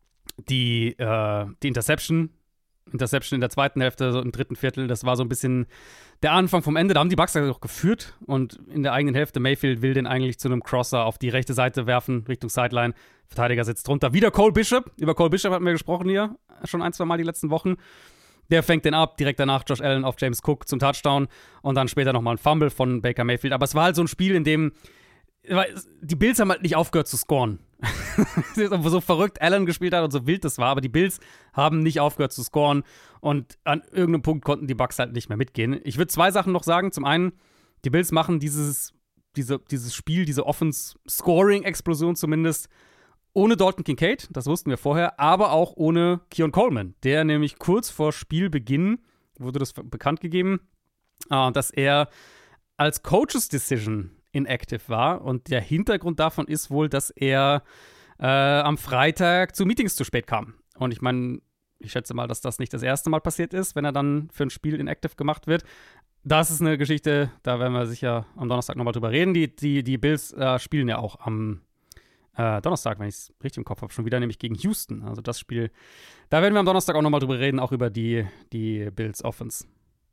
Die, äh, die Interception, Interception in der zweiten Hälfte, so im dritten Viertel, das war so ein bisschen der Anfang vom Ende. Da haben die Bucks ja auch geführt und in der eigenen Hälfte Mayfield will den eigentlich zu einem Crosser auf die rechte Seite werfen, Richtung Sideline. Verteidiger sitzt drunter. Wieder Cole Bishop. Über Cole Bishop hatten wir gesprochen hier schon ein, zwei Mal die letzten Wochen. Der fängt den ab, direkt danach Josh Allen auf James Cook zum Touchdown und dann später nochmal ein Fumble von Baker Mayfield. Aber es war halt so ein Spiel, in dem die Bills haben halt nicht aufgehört zu scoren. So verrückt Allen gespielt hat und so wild das war, aber die Bills haben nicht aufgehört zu scoren und an irgendeinem Punkt konnten die Bucks halt nicht mehr mitgehen. Ich würde zwei Sachen noch sagen. Zum einen, die Bills machen dieses, diese, dieses Spiel, diese Offense-Scoring-Explosion zumindest ohne Dalton Kincaid, das wussten wir vorher, aber auch ohne Keon Coleman, der nämlich kurz vor Spielbeginn wurde das bekannt gegeben, dass er als Coaches Decision inactive war. Und der Hintergrund davon ist wohl, dass er äh, am Freitag zu Meetings zu spät kam. Und ich meine, ich schätze mal, dass das nicht das erste Mal passiert ist, wenn er dann für ein Spiel inactive gemacht wird. Das ist eine Geschichte, da werden wir sicher am Donnerstag nochmal drüber reden. Die, die, die Bills äh, spielen ja auch am äh, Donnerstag, wenn ich es richtig im Kopf habe, schon wieder, nämlich gegen Houston. Also das Spiel, da werden wir am Donnerstag auch nochmal drüber reden, auch über die, die Bills Offense.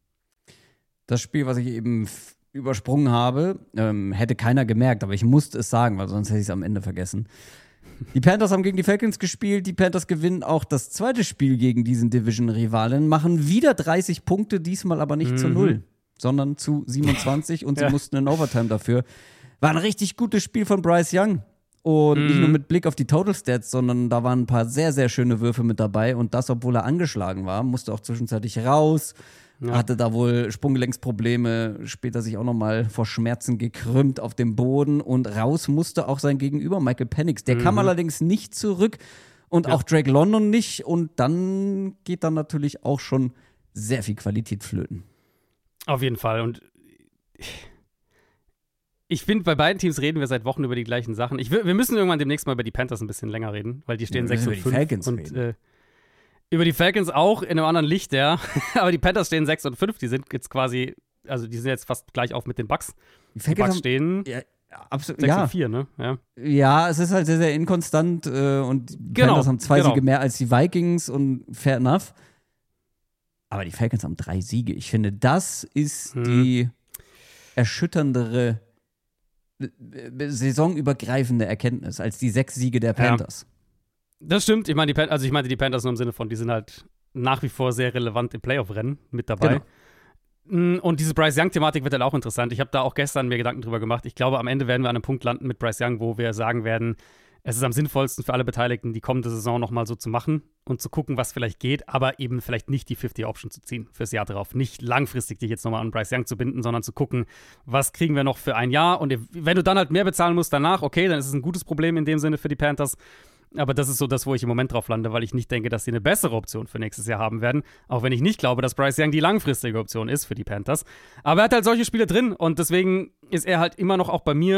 Das Spiel, was ich eben f- übersprungen habe, ähm, hätte keiner gemerkt, aber ich musste es sagen, weil sonst hätte ich es am Ende vergessen. Die Panthers haben gegen die Falcons gespielt, die Panthers gewinnen auch das zweite Spiel gegen diesen Division-Rivalen, machen wieder dreißig Punkte, diesmal aber nicht mhm. zu null, sondern zu siebenundzwanzig und sie ja. mussten in Overtime dafür. War ein richtig gutes Spiel von Bryce Young und mhm. nicht nur mit Blick auf die Total Stats, sondern da waren ein paar sehr, sehr schöne Würfe mit dabei und das, obwohl er angeschlagen war, musste auch zwischenzeitlich raus. Ja. Hatte da wohl Sprunggelenksprobleme, später sich auch nochmal vor Schmerzen gekrümmt auf dem Boden und raus musste auch sein Gegenüber, Michael Penix. Der mhm. kam allerdings nicht zurück und ja. auch Drake London nicht und dann geht dann natürlich auch schon sehr viel Qualität flöten. Auf jeden Fall und ich finde, bei beiden Teams reden wir seit Wochen über die gleichen Sachen. Ich, wir müssen irgendwann demnächst mal über die Panthers ein bisschen länger reden, weil die stehen ja, sechs und fünf. Falcons und reden. Äh, Über die Falcons auch in einem anderen Licht, ja. Aber die Panthers stehen sechs und fünf, die sind jetzt quasi, also die sind jetzt fast gleich auf mit den Bucks. Die, die Bucks haben, stehen ja, absolut, sechs ja. und vier, ne? Ja. ja, es ist halt sehr, sehr inkonstant äh, und die genau, Panthers haben zwei genau. Siege mehr als die Vikings und fair enough. Aber die Falcons haben drei Siege. Ich finde, das ist hm. die erschütterndere, saisonübergreifende Erkenntnis als die sechs Siege der Panthers. Ja. Das stimmt. Ich meine, die Pan- also ich meinte die Panthers nur im Sinne von, die sind halt nach wie vor sehr relevant im Playoff-Rennen mit dabei. Genau. Und diese Bryce Young-Thematik wird halt auch interessant. Ich habe da auch gestern mir Gedanken drüber gemacht. Ich glaube, am Ende werden wir an einem Punkt landen mit Bryce Young, wo wir sagen werden, es ist am sinnvollsten für alle Beteiligten, die kommende Saison nochmal so zu machen und zu gucken, was vielleicht geht, aber eben vielleicht nicht die fünfzig-Option zu ziehen fürs Jahr drauf. Nicht langfristig dich jetzt nochmal an Bryce Young zu binden, sondern zu gucken, was kriegen wir noch für ein Jahr. Und wenn du dann halt mehr bezahlen musst danach, okay, dann ist es ein gutes Problem in dem Sinne für die Panthers. Aber das ist so das, wo ich im Moment drauf lande, weil ich nicht denke, dass sie eine bessere Option für nächstes Jahr haben werden. Auch wenn ich nicht glaube, dass Bryce Young die langfristige Option ist für die Panthers. Aber er hat halt solche Spiele drin und deswegen ist er halt immer noch auch bei mir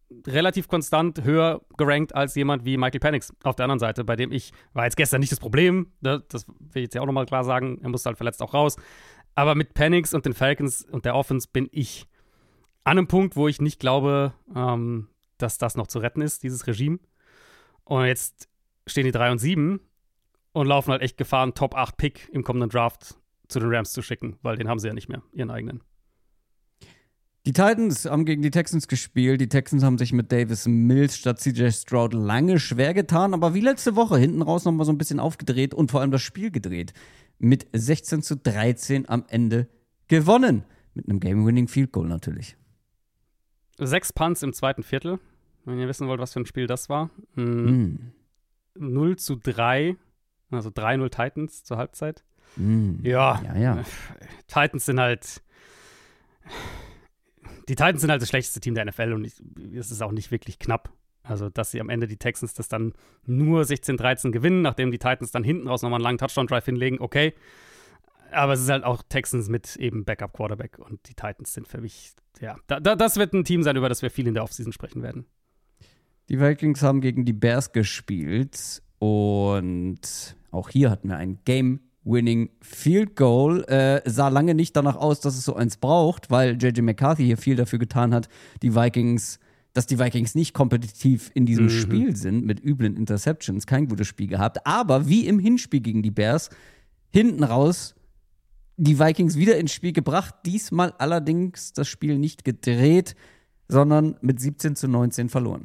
relativ konstant höher gerankt als jemand wie Michael Penix auf der anderen Seite, bei dem ich, war jetzt gestern nicht das Problem, ne? Das will ich jetzt ja auch nochmal klar sagen, er musste halt verletzt auch raus, aber mit Penix und den Falcons und der Offense bin ich an einem Punkt, wo ich nicht glaube, ähm, dass das noch zu retten ist, dieses Regime. Und jetzt stehen die drei und sieben und laufen halt echt Gefahr, einen Top acht Pick im kommenden Draft zu den Rams zu schicken, weil den haben sie ja nicht mehr, ihren eigenen. Die Titans haben gegen die Texans gespielt. Die Texans haben sich mit Davis Mills statt C J Stroud lange schwer getan, aber wie letzte Woche hinten raus nochmal so ein bisschen aufgedreht und vor allem das Spiel gedreht. Mit sechzehn zu dreizehn am Ende gewonnen. Mit einem Game-Winning-Field-Goal natürlich. Sechs Punts im zweiten Viertel. Wenn ihr wissen wollt, was für ein Spiel das war. Mhm. Mm. null zu drei, also drei null Titans zur Halbzeit. Mm. Ja, ja, ja. Titans sind halt Die Titans sind halt das schlechteste Team der N F L und es ist auch nicht wirklich knapp. Also, dass sie am Ende die Texans das dann nur sechzehn dreizehn gewinnen, nachdem die Titans dann hinten raus nochmal einen langen Touchdown-Drive hinlegen, okay. Aber es ist halt auch Texans mit eben Backup-Quarterback und die Titans sind für mich, ja, da, da, das wird ein Team sein, über das wir viel in der Offseason sprechen werden. Die Vikings haben gegen die Bears gespielt und auch hier hatten wir ein Game Winning Field Goal. Äh, sah lange nicht danach aus, dass es so eins braucht, weil J J McCarthy hier viel dafür getan hat, die Vikings, dass die Vikings nicht kompetitiv in diesem mhm. Spiel sind, mit üblen Interceptions, kein gutes Spiel gehabt. Aber wie im Hinspiel gegen die Bears, hinten raus die Vikings wieder ins Spiel gebracht. Diesmal allerdings das Spiel nicht gedreht, sondern mit siebzehn zu neunzehn verloren.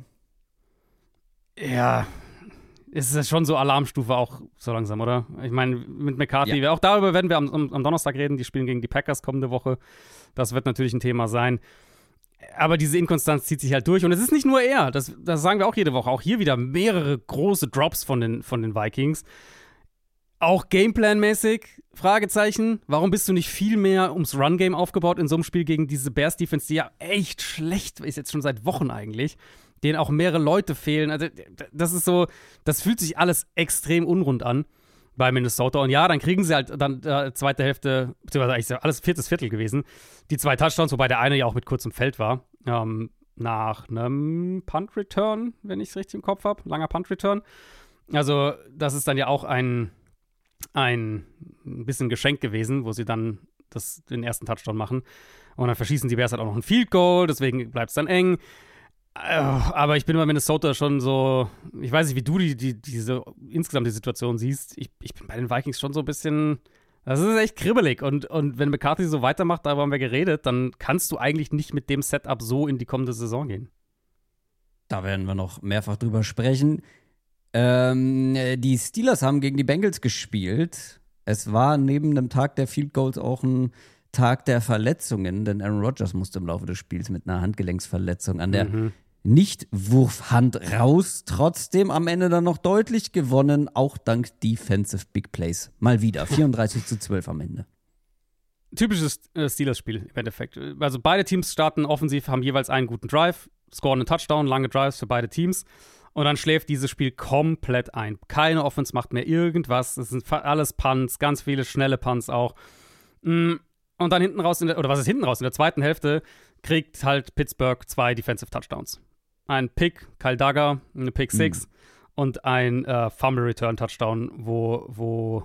Ja, es ist schon so Alarmstufe auch so langsam, oder? Ich meine, mit McCarthy, ja. auch darüber werden wir am, am, am Donnerstag reden. Die spielen gegen die Packers kommende Woche. Das wird natürlich ein Thema sein. Aber diese Inkonstanz zieht sich halt durch. Und es ist nicht nur er. Das, das sagen wir auch jede Woche. Auch hier wieder mehrere große Drops von den, von den Vikings. Auch Gameplan-mäßig, Fragezeichen. Warum bist du nicht viel mehr ums Run-Game aufgebaut in so einem Spiel gegen diese Bears-Defense, die ja echt schlecht ist, jetzt schon seit Wochen eigentlich, denen auch mehrere Leute fehlen. Also das ist so, das fühlt sich alles extrem unrund an bei Minnesota. Und ja, dann kriegen sie halt dann äh, zweite Hälfte, beziehungsweise eigentlich alles viertes Viertel gewesen, die zwei Touchdowns, wobei der eine ja auch mit kurzem Feld war, ähm, nach einem Punt-Return, wenn ich es richtig im Kopf habe, langer Punt-Return. Also das ist dann ja auch ein ein bisschen Geschenk gewesen, wo sie dann das, den ersten Touchdown machen. Und dann verschießen die Bears halt auch noch ein Field Goal, deswegen bleibt es dann eng. Aber ich bin bei Minnesota schon so, ich weiß nicht, wie du die, die, diese insgesamt die Situation siehst. Ich, ich bin bei den Vikings schon so ein bisschen, das ist echt kribbelig. Und, und wenn McCarthy so weitermacht, darüber haben wir geredet, dann kannst du eigentlich nicht mit dem Setup so in die kommende Saison gehen. Da werden wir noch mehrfach drüber sprechen. Ähm, die Steelers haben gegen die Bengals gespielt. Es war neben dem Tag der Field Goals auch ein Tag der Verletzungen, denn Aaron Rodgers musste im Laufe des Spiels mit einer Handgelenksverletzung an der mhm. Nicht-Wurfhand raus. Trotzdem am Ende dann noch deutlich gewonnen, auch dank Defensive Big Plays. Mal wieder, vierunddreißig zu zwölf am Ende. Typisches äh, Steelers-Spiel im Endeffekt. Also beide Teams starten offensiv, haben jeweils einen guten Drive, scoren einen Touchdown, lange Drives für beide Teams. Und dann schläft dieses Spiel komplett ein. Keine Offense macht mehr irgendwas. Es sind alles Punts, ganz viele schnelle Punts auch. Und dann hinten raus, in der, oder was ist hinten raus? In der zweiten Hälfte kriegt halt Pittsburgh zwei Defensive Touchdowns. Ein Pick, Kyle Duggar, eine Pick Six mhm. und ein äh, Fumble Return Touchdown, wo, wo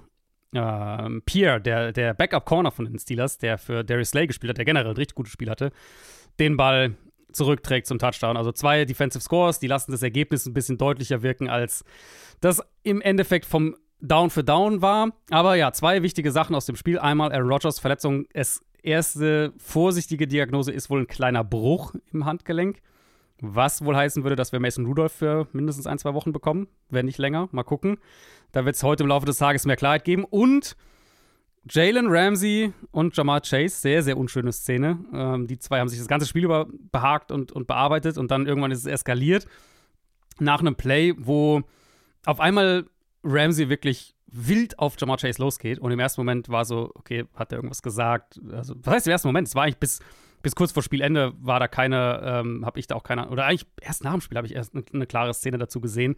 äh, Pierre, der, der Backup-Corner von den Steelers, der für Darius Slay gespielt hat, der generell ein richtig gutes Spiel hatte, den Ball zurückträgt zum Touchdown. Also zwei Defensive Scores, die lassen das Ergebnis ein bisschen deutlicher wirken, als das im Endeffekt vom Down für Down war. Aber ja, zwei wichtige Sachen aus dem Spiel. Einmal Aaron Rodgers Verletzung. Es erste vorsichtige Diagnose ist wohl ein kleiner Bruch im Handgelenk. Was wohl heißen würde, dass wir Mason Rudolph für mindestens ein, zwei Wochen bekommen. Wenn nicht länger. Mal gucken. Da wird es heute im Laufe des Tages mehr Klarheit geben. Und Jalen Ramsey und Ja'Marr Chase, sehr, sehr unschöne Szene. Ähm, die zwei haben sich das ganze Spiel über behagt und, und bearbeitet und dann irgendwann ist es eskaliert. Nach einem Play, wo auf einmal Ramsey wirklich wild auf Ja'Marr Chase losgeht und im ersten Moment war so, okay, hat er irgendwas gesagt? Also, was heißt im ersten Moment? Es war eigentlich bis, bis kurz vor Spielende war da keine, ähm, habe ich da auch keine, oder eigentlich erst nach dem Spiel habe ich erst eine, eine klare Szene dazu gesehen,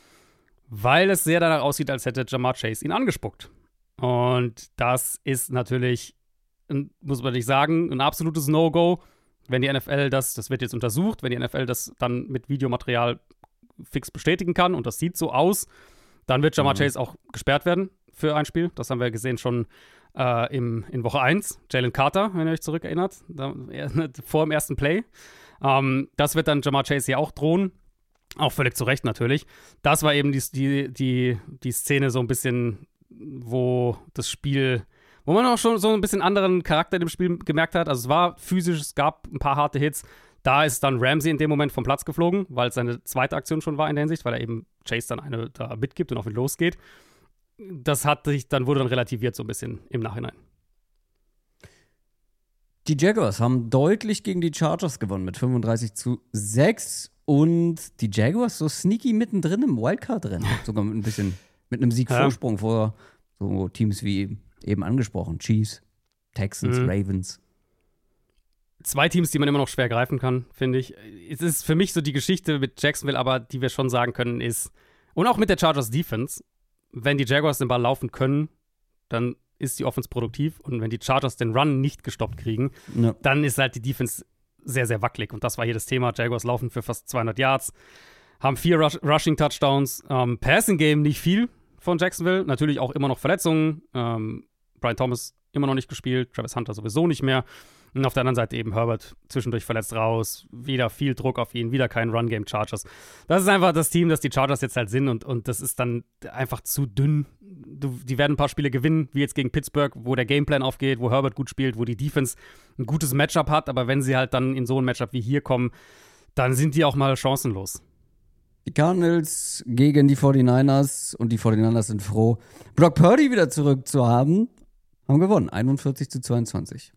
weil es sehr danach aussieht, als hätte Ja'Marr Chase ihn angespuckt. Und das ist natürlich, muss man nicht sagen, ein absolutes No-Go. Wenn die N F L das, das wird jetzt untersucht, wenn die N F L das dann mit Videomaterial fix bestätigen kann und das sieht so aus, dann wird Ja'Marr mhm. Chase auch gesperrt werden für ein Spiel. Das haben wir gesehen schon äh, im, in Woche eins. Jalen Carter, wenn ihr euch zurückerinnert, da, vor dem ersten Play. Ähm, das wird dann Ja'Marr Chase ja auch drohen. Auch völlig zu Recht natürlich. Das war eben die, die, die, die Szene so ein bisschen, wo das Spiel, wo man auch schon so ein bisschen anderen Charakter in dem Spiel gemerkt hat. Also es war physisch, es gab ein paar harte Hits. Da ist dann Ramsey in dem Moment vom Platz geflogen, weil es seine zweite Aktion schon war in der Hinsicht, weil er eben Chase dann eine da mitgibt und auf ihn losgeht. Das hat sich, dann wurde dann relativiert so ein bisschen im Nachhinein. Die Jaguars haben deutlich gegen die Chargers gewonnen mit fünfunddreißig zu sechs und die Jaguars so sneaky mittendrin im Wildcard-Rennen. Sogar mit ein bisschen, mit einem Siegvorsprung ja. vor so Teams wie eben angesprochen. Chiefs, Texans, mhm. Ravens. Zwei Teams, die man immer noch schwer greifen kann, finde ich. Es ist für mich so die Geschichte mit Jacksonville, aber die wir schon sagen können, ist, und auch mit der Chargers Defense, wenn die Jaguars den Ball laufen können, dann ist die Offense produktiv. Und wenn die Chargers den Run nicht gestoppt kriegen, ja. dann ist halt die Defense sehr, sehr wackelig. Und das war hier das Thema. Jaguars laufen für fast zweihundert Yards, haben vier Rush- Rushing-Touchdowns, ähm, Passing-Game nicht viel von Jacksonville. Natürlich auch immer noch Verletzungen. Ähm, Brian Thomas immer noch nicht gespielt, Travis Hunter sowieso nicht mehr. Und auf der anderen Seite eben Herbert zwischendurch verletzt raus, wieder viel Druck auf ihn, wieder kein Run-Game Chargers. Das ist einfach das Team, das die Chargers jetzt halt sind und, und das ist dann einfach zu dünn. Du, die werden ein paar Spiele gewinnen, wie jetzt gegen Pittsburgh, wo der Gameplan aufgeht, wo Herbert gut spielt, wo die Defense ein gutes Matchup hat, aber wenn sie halt dann in so ein Matchup wie hier kommen, dann sind die auch mal chancenlos. Die Cardinals gegen die forty-niners und die forty-niners sind froh, Brock Purdy wieder zurück zu haben, haben gewonnen, einundvierzig zu zweiundzwanzig.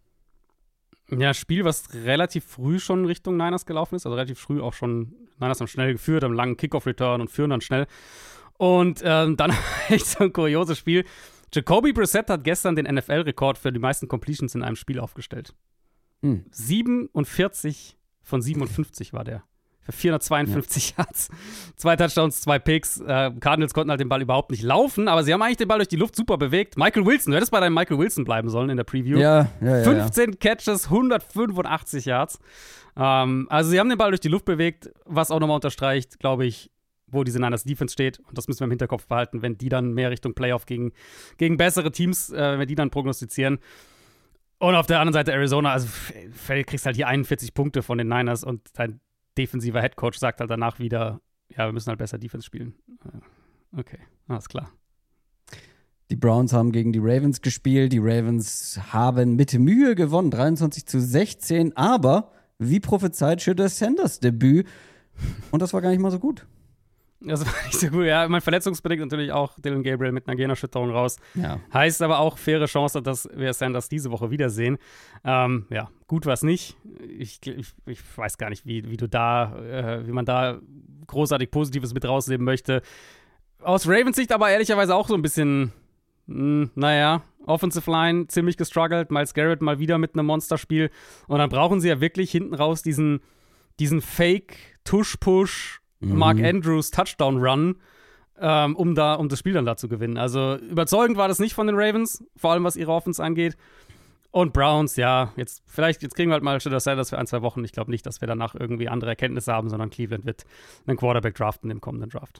Ja, Spiel, was relativ früh schon Richtung Niners gelaufen ist, also relativ früh auch schon, Niners haben schnell geführt, haben einen langen Kickoff-Return und führen dann schnell. Und ähm, dann echt so ein kurioses Spiel. Jacoby Brissett hat gestern den N F L-Rekord für die meisten Completions in einem Spiel aufgestellt. Hm. siebenundvierzig von siebenundfünfzig war der. Für vierhundertzweiundfünfzig ja. Yards. Zwei Touchdowns, zwei Picks. Äh, Cardinals konnten halt den Ball überhaupt nicht laufen, aber sie haben eigentlich den Ball durch die Luft super bewegt. Michael Wilson, du hättest bei deinem Michael Wilson bleiben sollen in der Preview. Ja, ja, ja. fünfzehn ja. Catches, hundertfünfundachtzig Yards. Ähm, also sie haben den Ball durch die Luft bewegt, was auch nochmal unterstreicht, glaube ich, wo diese Niners Defense steht. Und das müssen wir im Hinterkopf behalten, wenn die dann mehr Richtung Playoff gegen, gegen bessere Teams, äh, wenn wir die dann prognostizieren. Und auf der anderen Seite Arizona, also du kriegst halt hier einundvierzig Punkte von den Niners und dein defensiver Headcoach sagt halt danach wieder, ja, wir müssen halt besser Defense spielen. Okay, alles klar. Die Browns haben gegen die Ravens gespielt. Die Ravens haben mit Mühe gewonnen, dreiundzwanzig zu sechzehn. Aber, wie prophezeit, Shedeur Sanders Debüt. Und das war gar nicht mal so gut. Das war nicht so gut, ja. Mein verletzungsbedingt natürlich auch Dylan Gabriel mit einer Gehirnerschütterung raus. Ja. Heißt aber auch faire Chance, dass wir Sanders diese Woche wiedersehen. Ähm, ja, gut war es nicht. Ich, ich, ich weiß gar nicht, wie, wie du da, äh, wie man da großartig Positives mit rausnehmen möchte. Aus Ravens Sicht aber ehrlicherweise auch so ein bisschen, mh, naja, Offensive Line ziemlich gestruggelt. Myles Garrett mal wieder mit einem Monsterspiel. Und dann brauchen sie ja wirklich hinten raus diesen, diesen Fake-Tush-Push- Mark Andrews Touchdown-Run, ähm, um, da, um das Spiel dann da zu gewinnen. Also überzeugend war das nicht von den Ravens, vor allem was ihre Offense angeht. Und Browns, ja, jetzt vielleicht jetzt kriegen wir halt mal Shedeur Sanders für ein, zwei Wochen. Ich glaube nicht, dass wir danach irgendwie andere Erkenntnisse haben, sondern Cleveland wird einen Quarterback draften im kommenden Draft.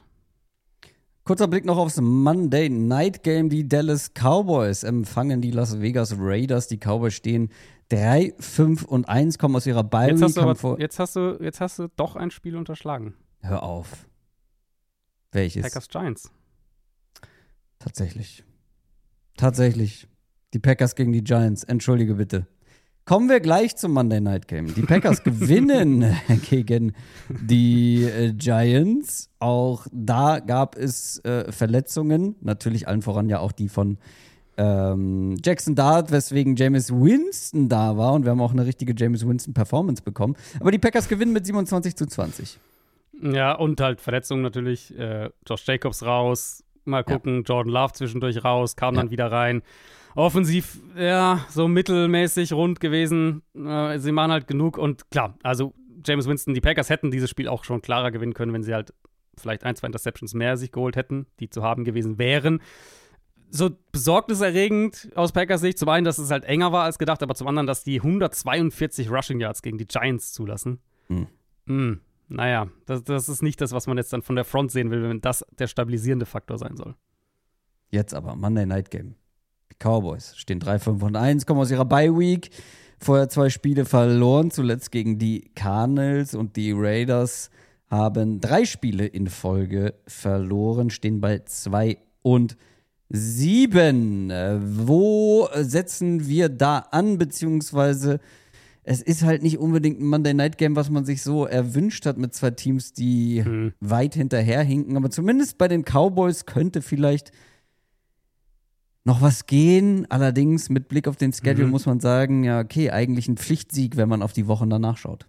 Kurzer Blick noch aufs Monday Night Game. Die Dallas Cowboys empfangen die Las Vegas Raiders. Die Cowboys stehen drei, fünf und eins, kommen aus ihrer Bye Week. Jetzt, jetzt, hast du, jetzt hast du doch ein Spiel unterschlagen. Hör auf. Welches? Packers Giants. Tatsächlich. Tatsächlich. Die Packers gegen die Giants. Entschuldige bitte. Kommen wir gleich zum Monday Night Game. Die Packers gewinnen gegen die äh, Giants. Auch da gab es äh, Verletzungen. Natürlich allen voran ja auch die von ähm, Jackson Dart, weswegen Jameis Winston da war. Und wir haben auch eine richtige Jameis Winston-Performance bekommen. Aber die Packers gewinnen mit siebenundzwanzig zu zwanzig. Ja, und halt Verletzungen natürlich. Äh, Josh Jacobs raus. Mal gucken, ja. Jordan Love zwischendurch raus, kam ja. dann wieder rein. Offensiv, ja, so mittelmäßig rund gewesen. Äh, sie machen halt genug. Und klar, also Jameis Winston, die Packers hätten dieses Spiel auch schon klarer gewinnen können, wenn sie halt vielleicht ein, zwei Interceptions mehr sich geholt hätten, die zu haben gewesen wären. so besorgniserregend aus Packers Sicht. Zum einen, dass es halt enger war als gedacht, aber zum anderen, dass die hundertzweiundvierzig Rushing Yards gegen die Giants zulassen. Hm. Hm. Naja, das, das ist nicht das, was man jetzt dann von der Front sehen will, wenn das der stabilisierende Faktor sein soll. Jetzt aber, Monday Night Game. Die Cowboys stehen drei fünf und eins, kommen aus ihrer Bye-Week. Vorher zwei Spiele verloren, zuletzt gegen die Cardinals, und die Raiders haben drei Spiele in Folge verloren, stehen bei zwei und sieben. Wo setzen wir da an, beziehungsweise es ist halt nicht unbedingt ein Monday Night Game, was man sich so erwünscht hat mit zwei Teams, die hm. weit hinterherhinken. Aber zumindest bei den Cowboys könnte vielleicht noch was gehen. Allerdings mit Blick auf den Schedule mhm. muss man sagen, ja okay, eigentlich ein Pflichtsieg, wenn man auf die Wochen danach schaut.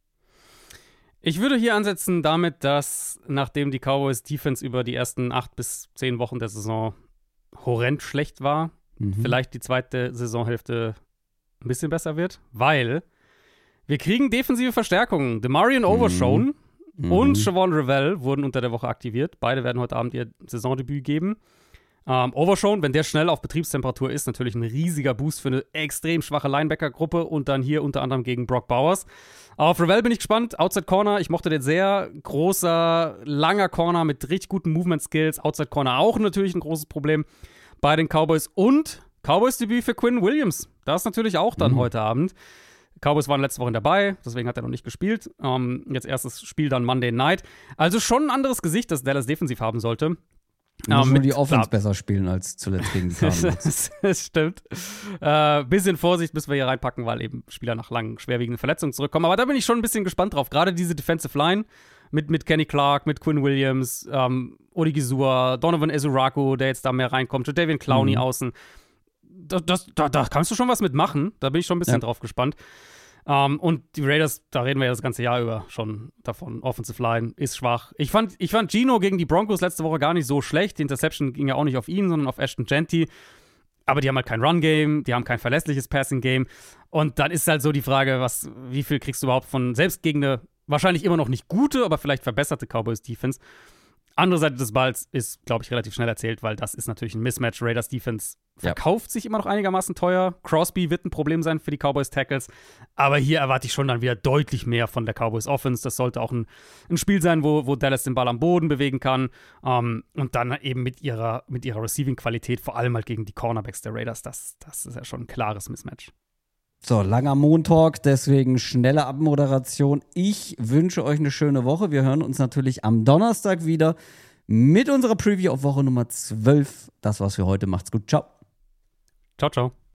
Ich würde hier ansetzen damit, dass nachdem die Cowboys Defense über die ersten acht bis zehn Wochen der Saison horrend schlecht war, mhm. vielleicht die zweite Saisonhälfte ein bisschen besser wird, weil wir kriegen defensive Verstärkungen. Demarion Overshown mhm. und Siobhan Revell wurden unter der Woche aktiviert. Beide werden heute Abend ihr Saisondebüt geben. Um, Overshown, wenn der schnell auf Betriebstemperatur ist, natürlich ein riesiger Boost für eine extrem schwache Linebacker-Gruppe und dann hier unter anderem gegen Brock Bowers. Auf Revell bin ich gespannt. Outside Corner, ich mochte den sehr. Großer, langer Corner mit richtig guten Movement-Skills. Outside Corner auch natürlich ein großes Problem bei den Cowboys. Und Cowboys-Debüt für Quinn Williams. Das natürlich auch dann mhm. heute Abend. Cowboys waren letzte Woche dabei, deswegen hat er noch nicht gespielt. Um, jetzt erstes Spiel dann Monday Night. Also schon ein anderes Gesicht, das Dallas defensiv haben sollte. Ja, um, nur die Offense klar. besser spielen als zuletzt gegen die Cardinals. Das stimmt. Äh, bisschen Vorsicht müssen wir hier reinpacken, weil eben Spieler nach langen, schwerwiegenden Verletzungen zurückkommen. Aber da bin ich schon ein bisschen gespannt drauf. Gerade diese Defensive Line mit, mit Kenny Clark, mit Quinn Williams, ähm, Odigizua, Donovan Ezuraku, der jetzt da mehr reinkommt, Jadeveon Clowney mhm. außen. Das, das, da, da kannst du schon was mitmachen. Da bin ich schon ein bisschen ja. drauf gespannt. Um, und die Raiders, da reden wir ja das ganze Jahr über schon davon. Offensive Line ist schwach. Ich fand, ich fand Gino gegen die Broncos letzte Woche gar nicht so schlecht. Die Interception ging ja auch nicht auf ihn, sondern auf Ashton Genty. Aber die haben halt kein Run-Game, die haben kein verlässliches Passing-Game. Und dann ist halt so die Frage, was, wie viel kriegst du überhaupt von, selbst gegen eine wahrscheinlich immer noch nicht gute, aber vielleicht verbesserte Cowboys-Defense. Andere Seite des Balls ist, glaube ich, relativ schnell erzählt, weil das ist natürlich ein Mismatch. Raiders Defense verkauft ja. sich immer noch einigermaßen teuer. Crosby wird ein Problem sein für die Cowboys Tackles. Aber hier erwarte ich schon dann wieder deutlich mehr von der Cowboys Offense. Das sollte auch ein, ein Spiel sein, wo, wo Dallas den Ball am Boden bewegen kann. Um, und dann eben mit ihrer, mit ihrer Receiving-Qualität, vor allem halt gegen die Cornerbacks der Raiders. Das, das ist ja schon ein klares Mismatch. So, langer Montag, deswegen schnelle Abmoderation. Ich wünsche euch eine schöne Woche. Wir hören uns natürlich am Donnerstag wieder mit unserer Preview auf Woche Nummer zwölf. Das war's für heute. Macht's gut. Ciao. Ciao, ciao.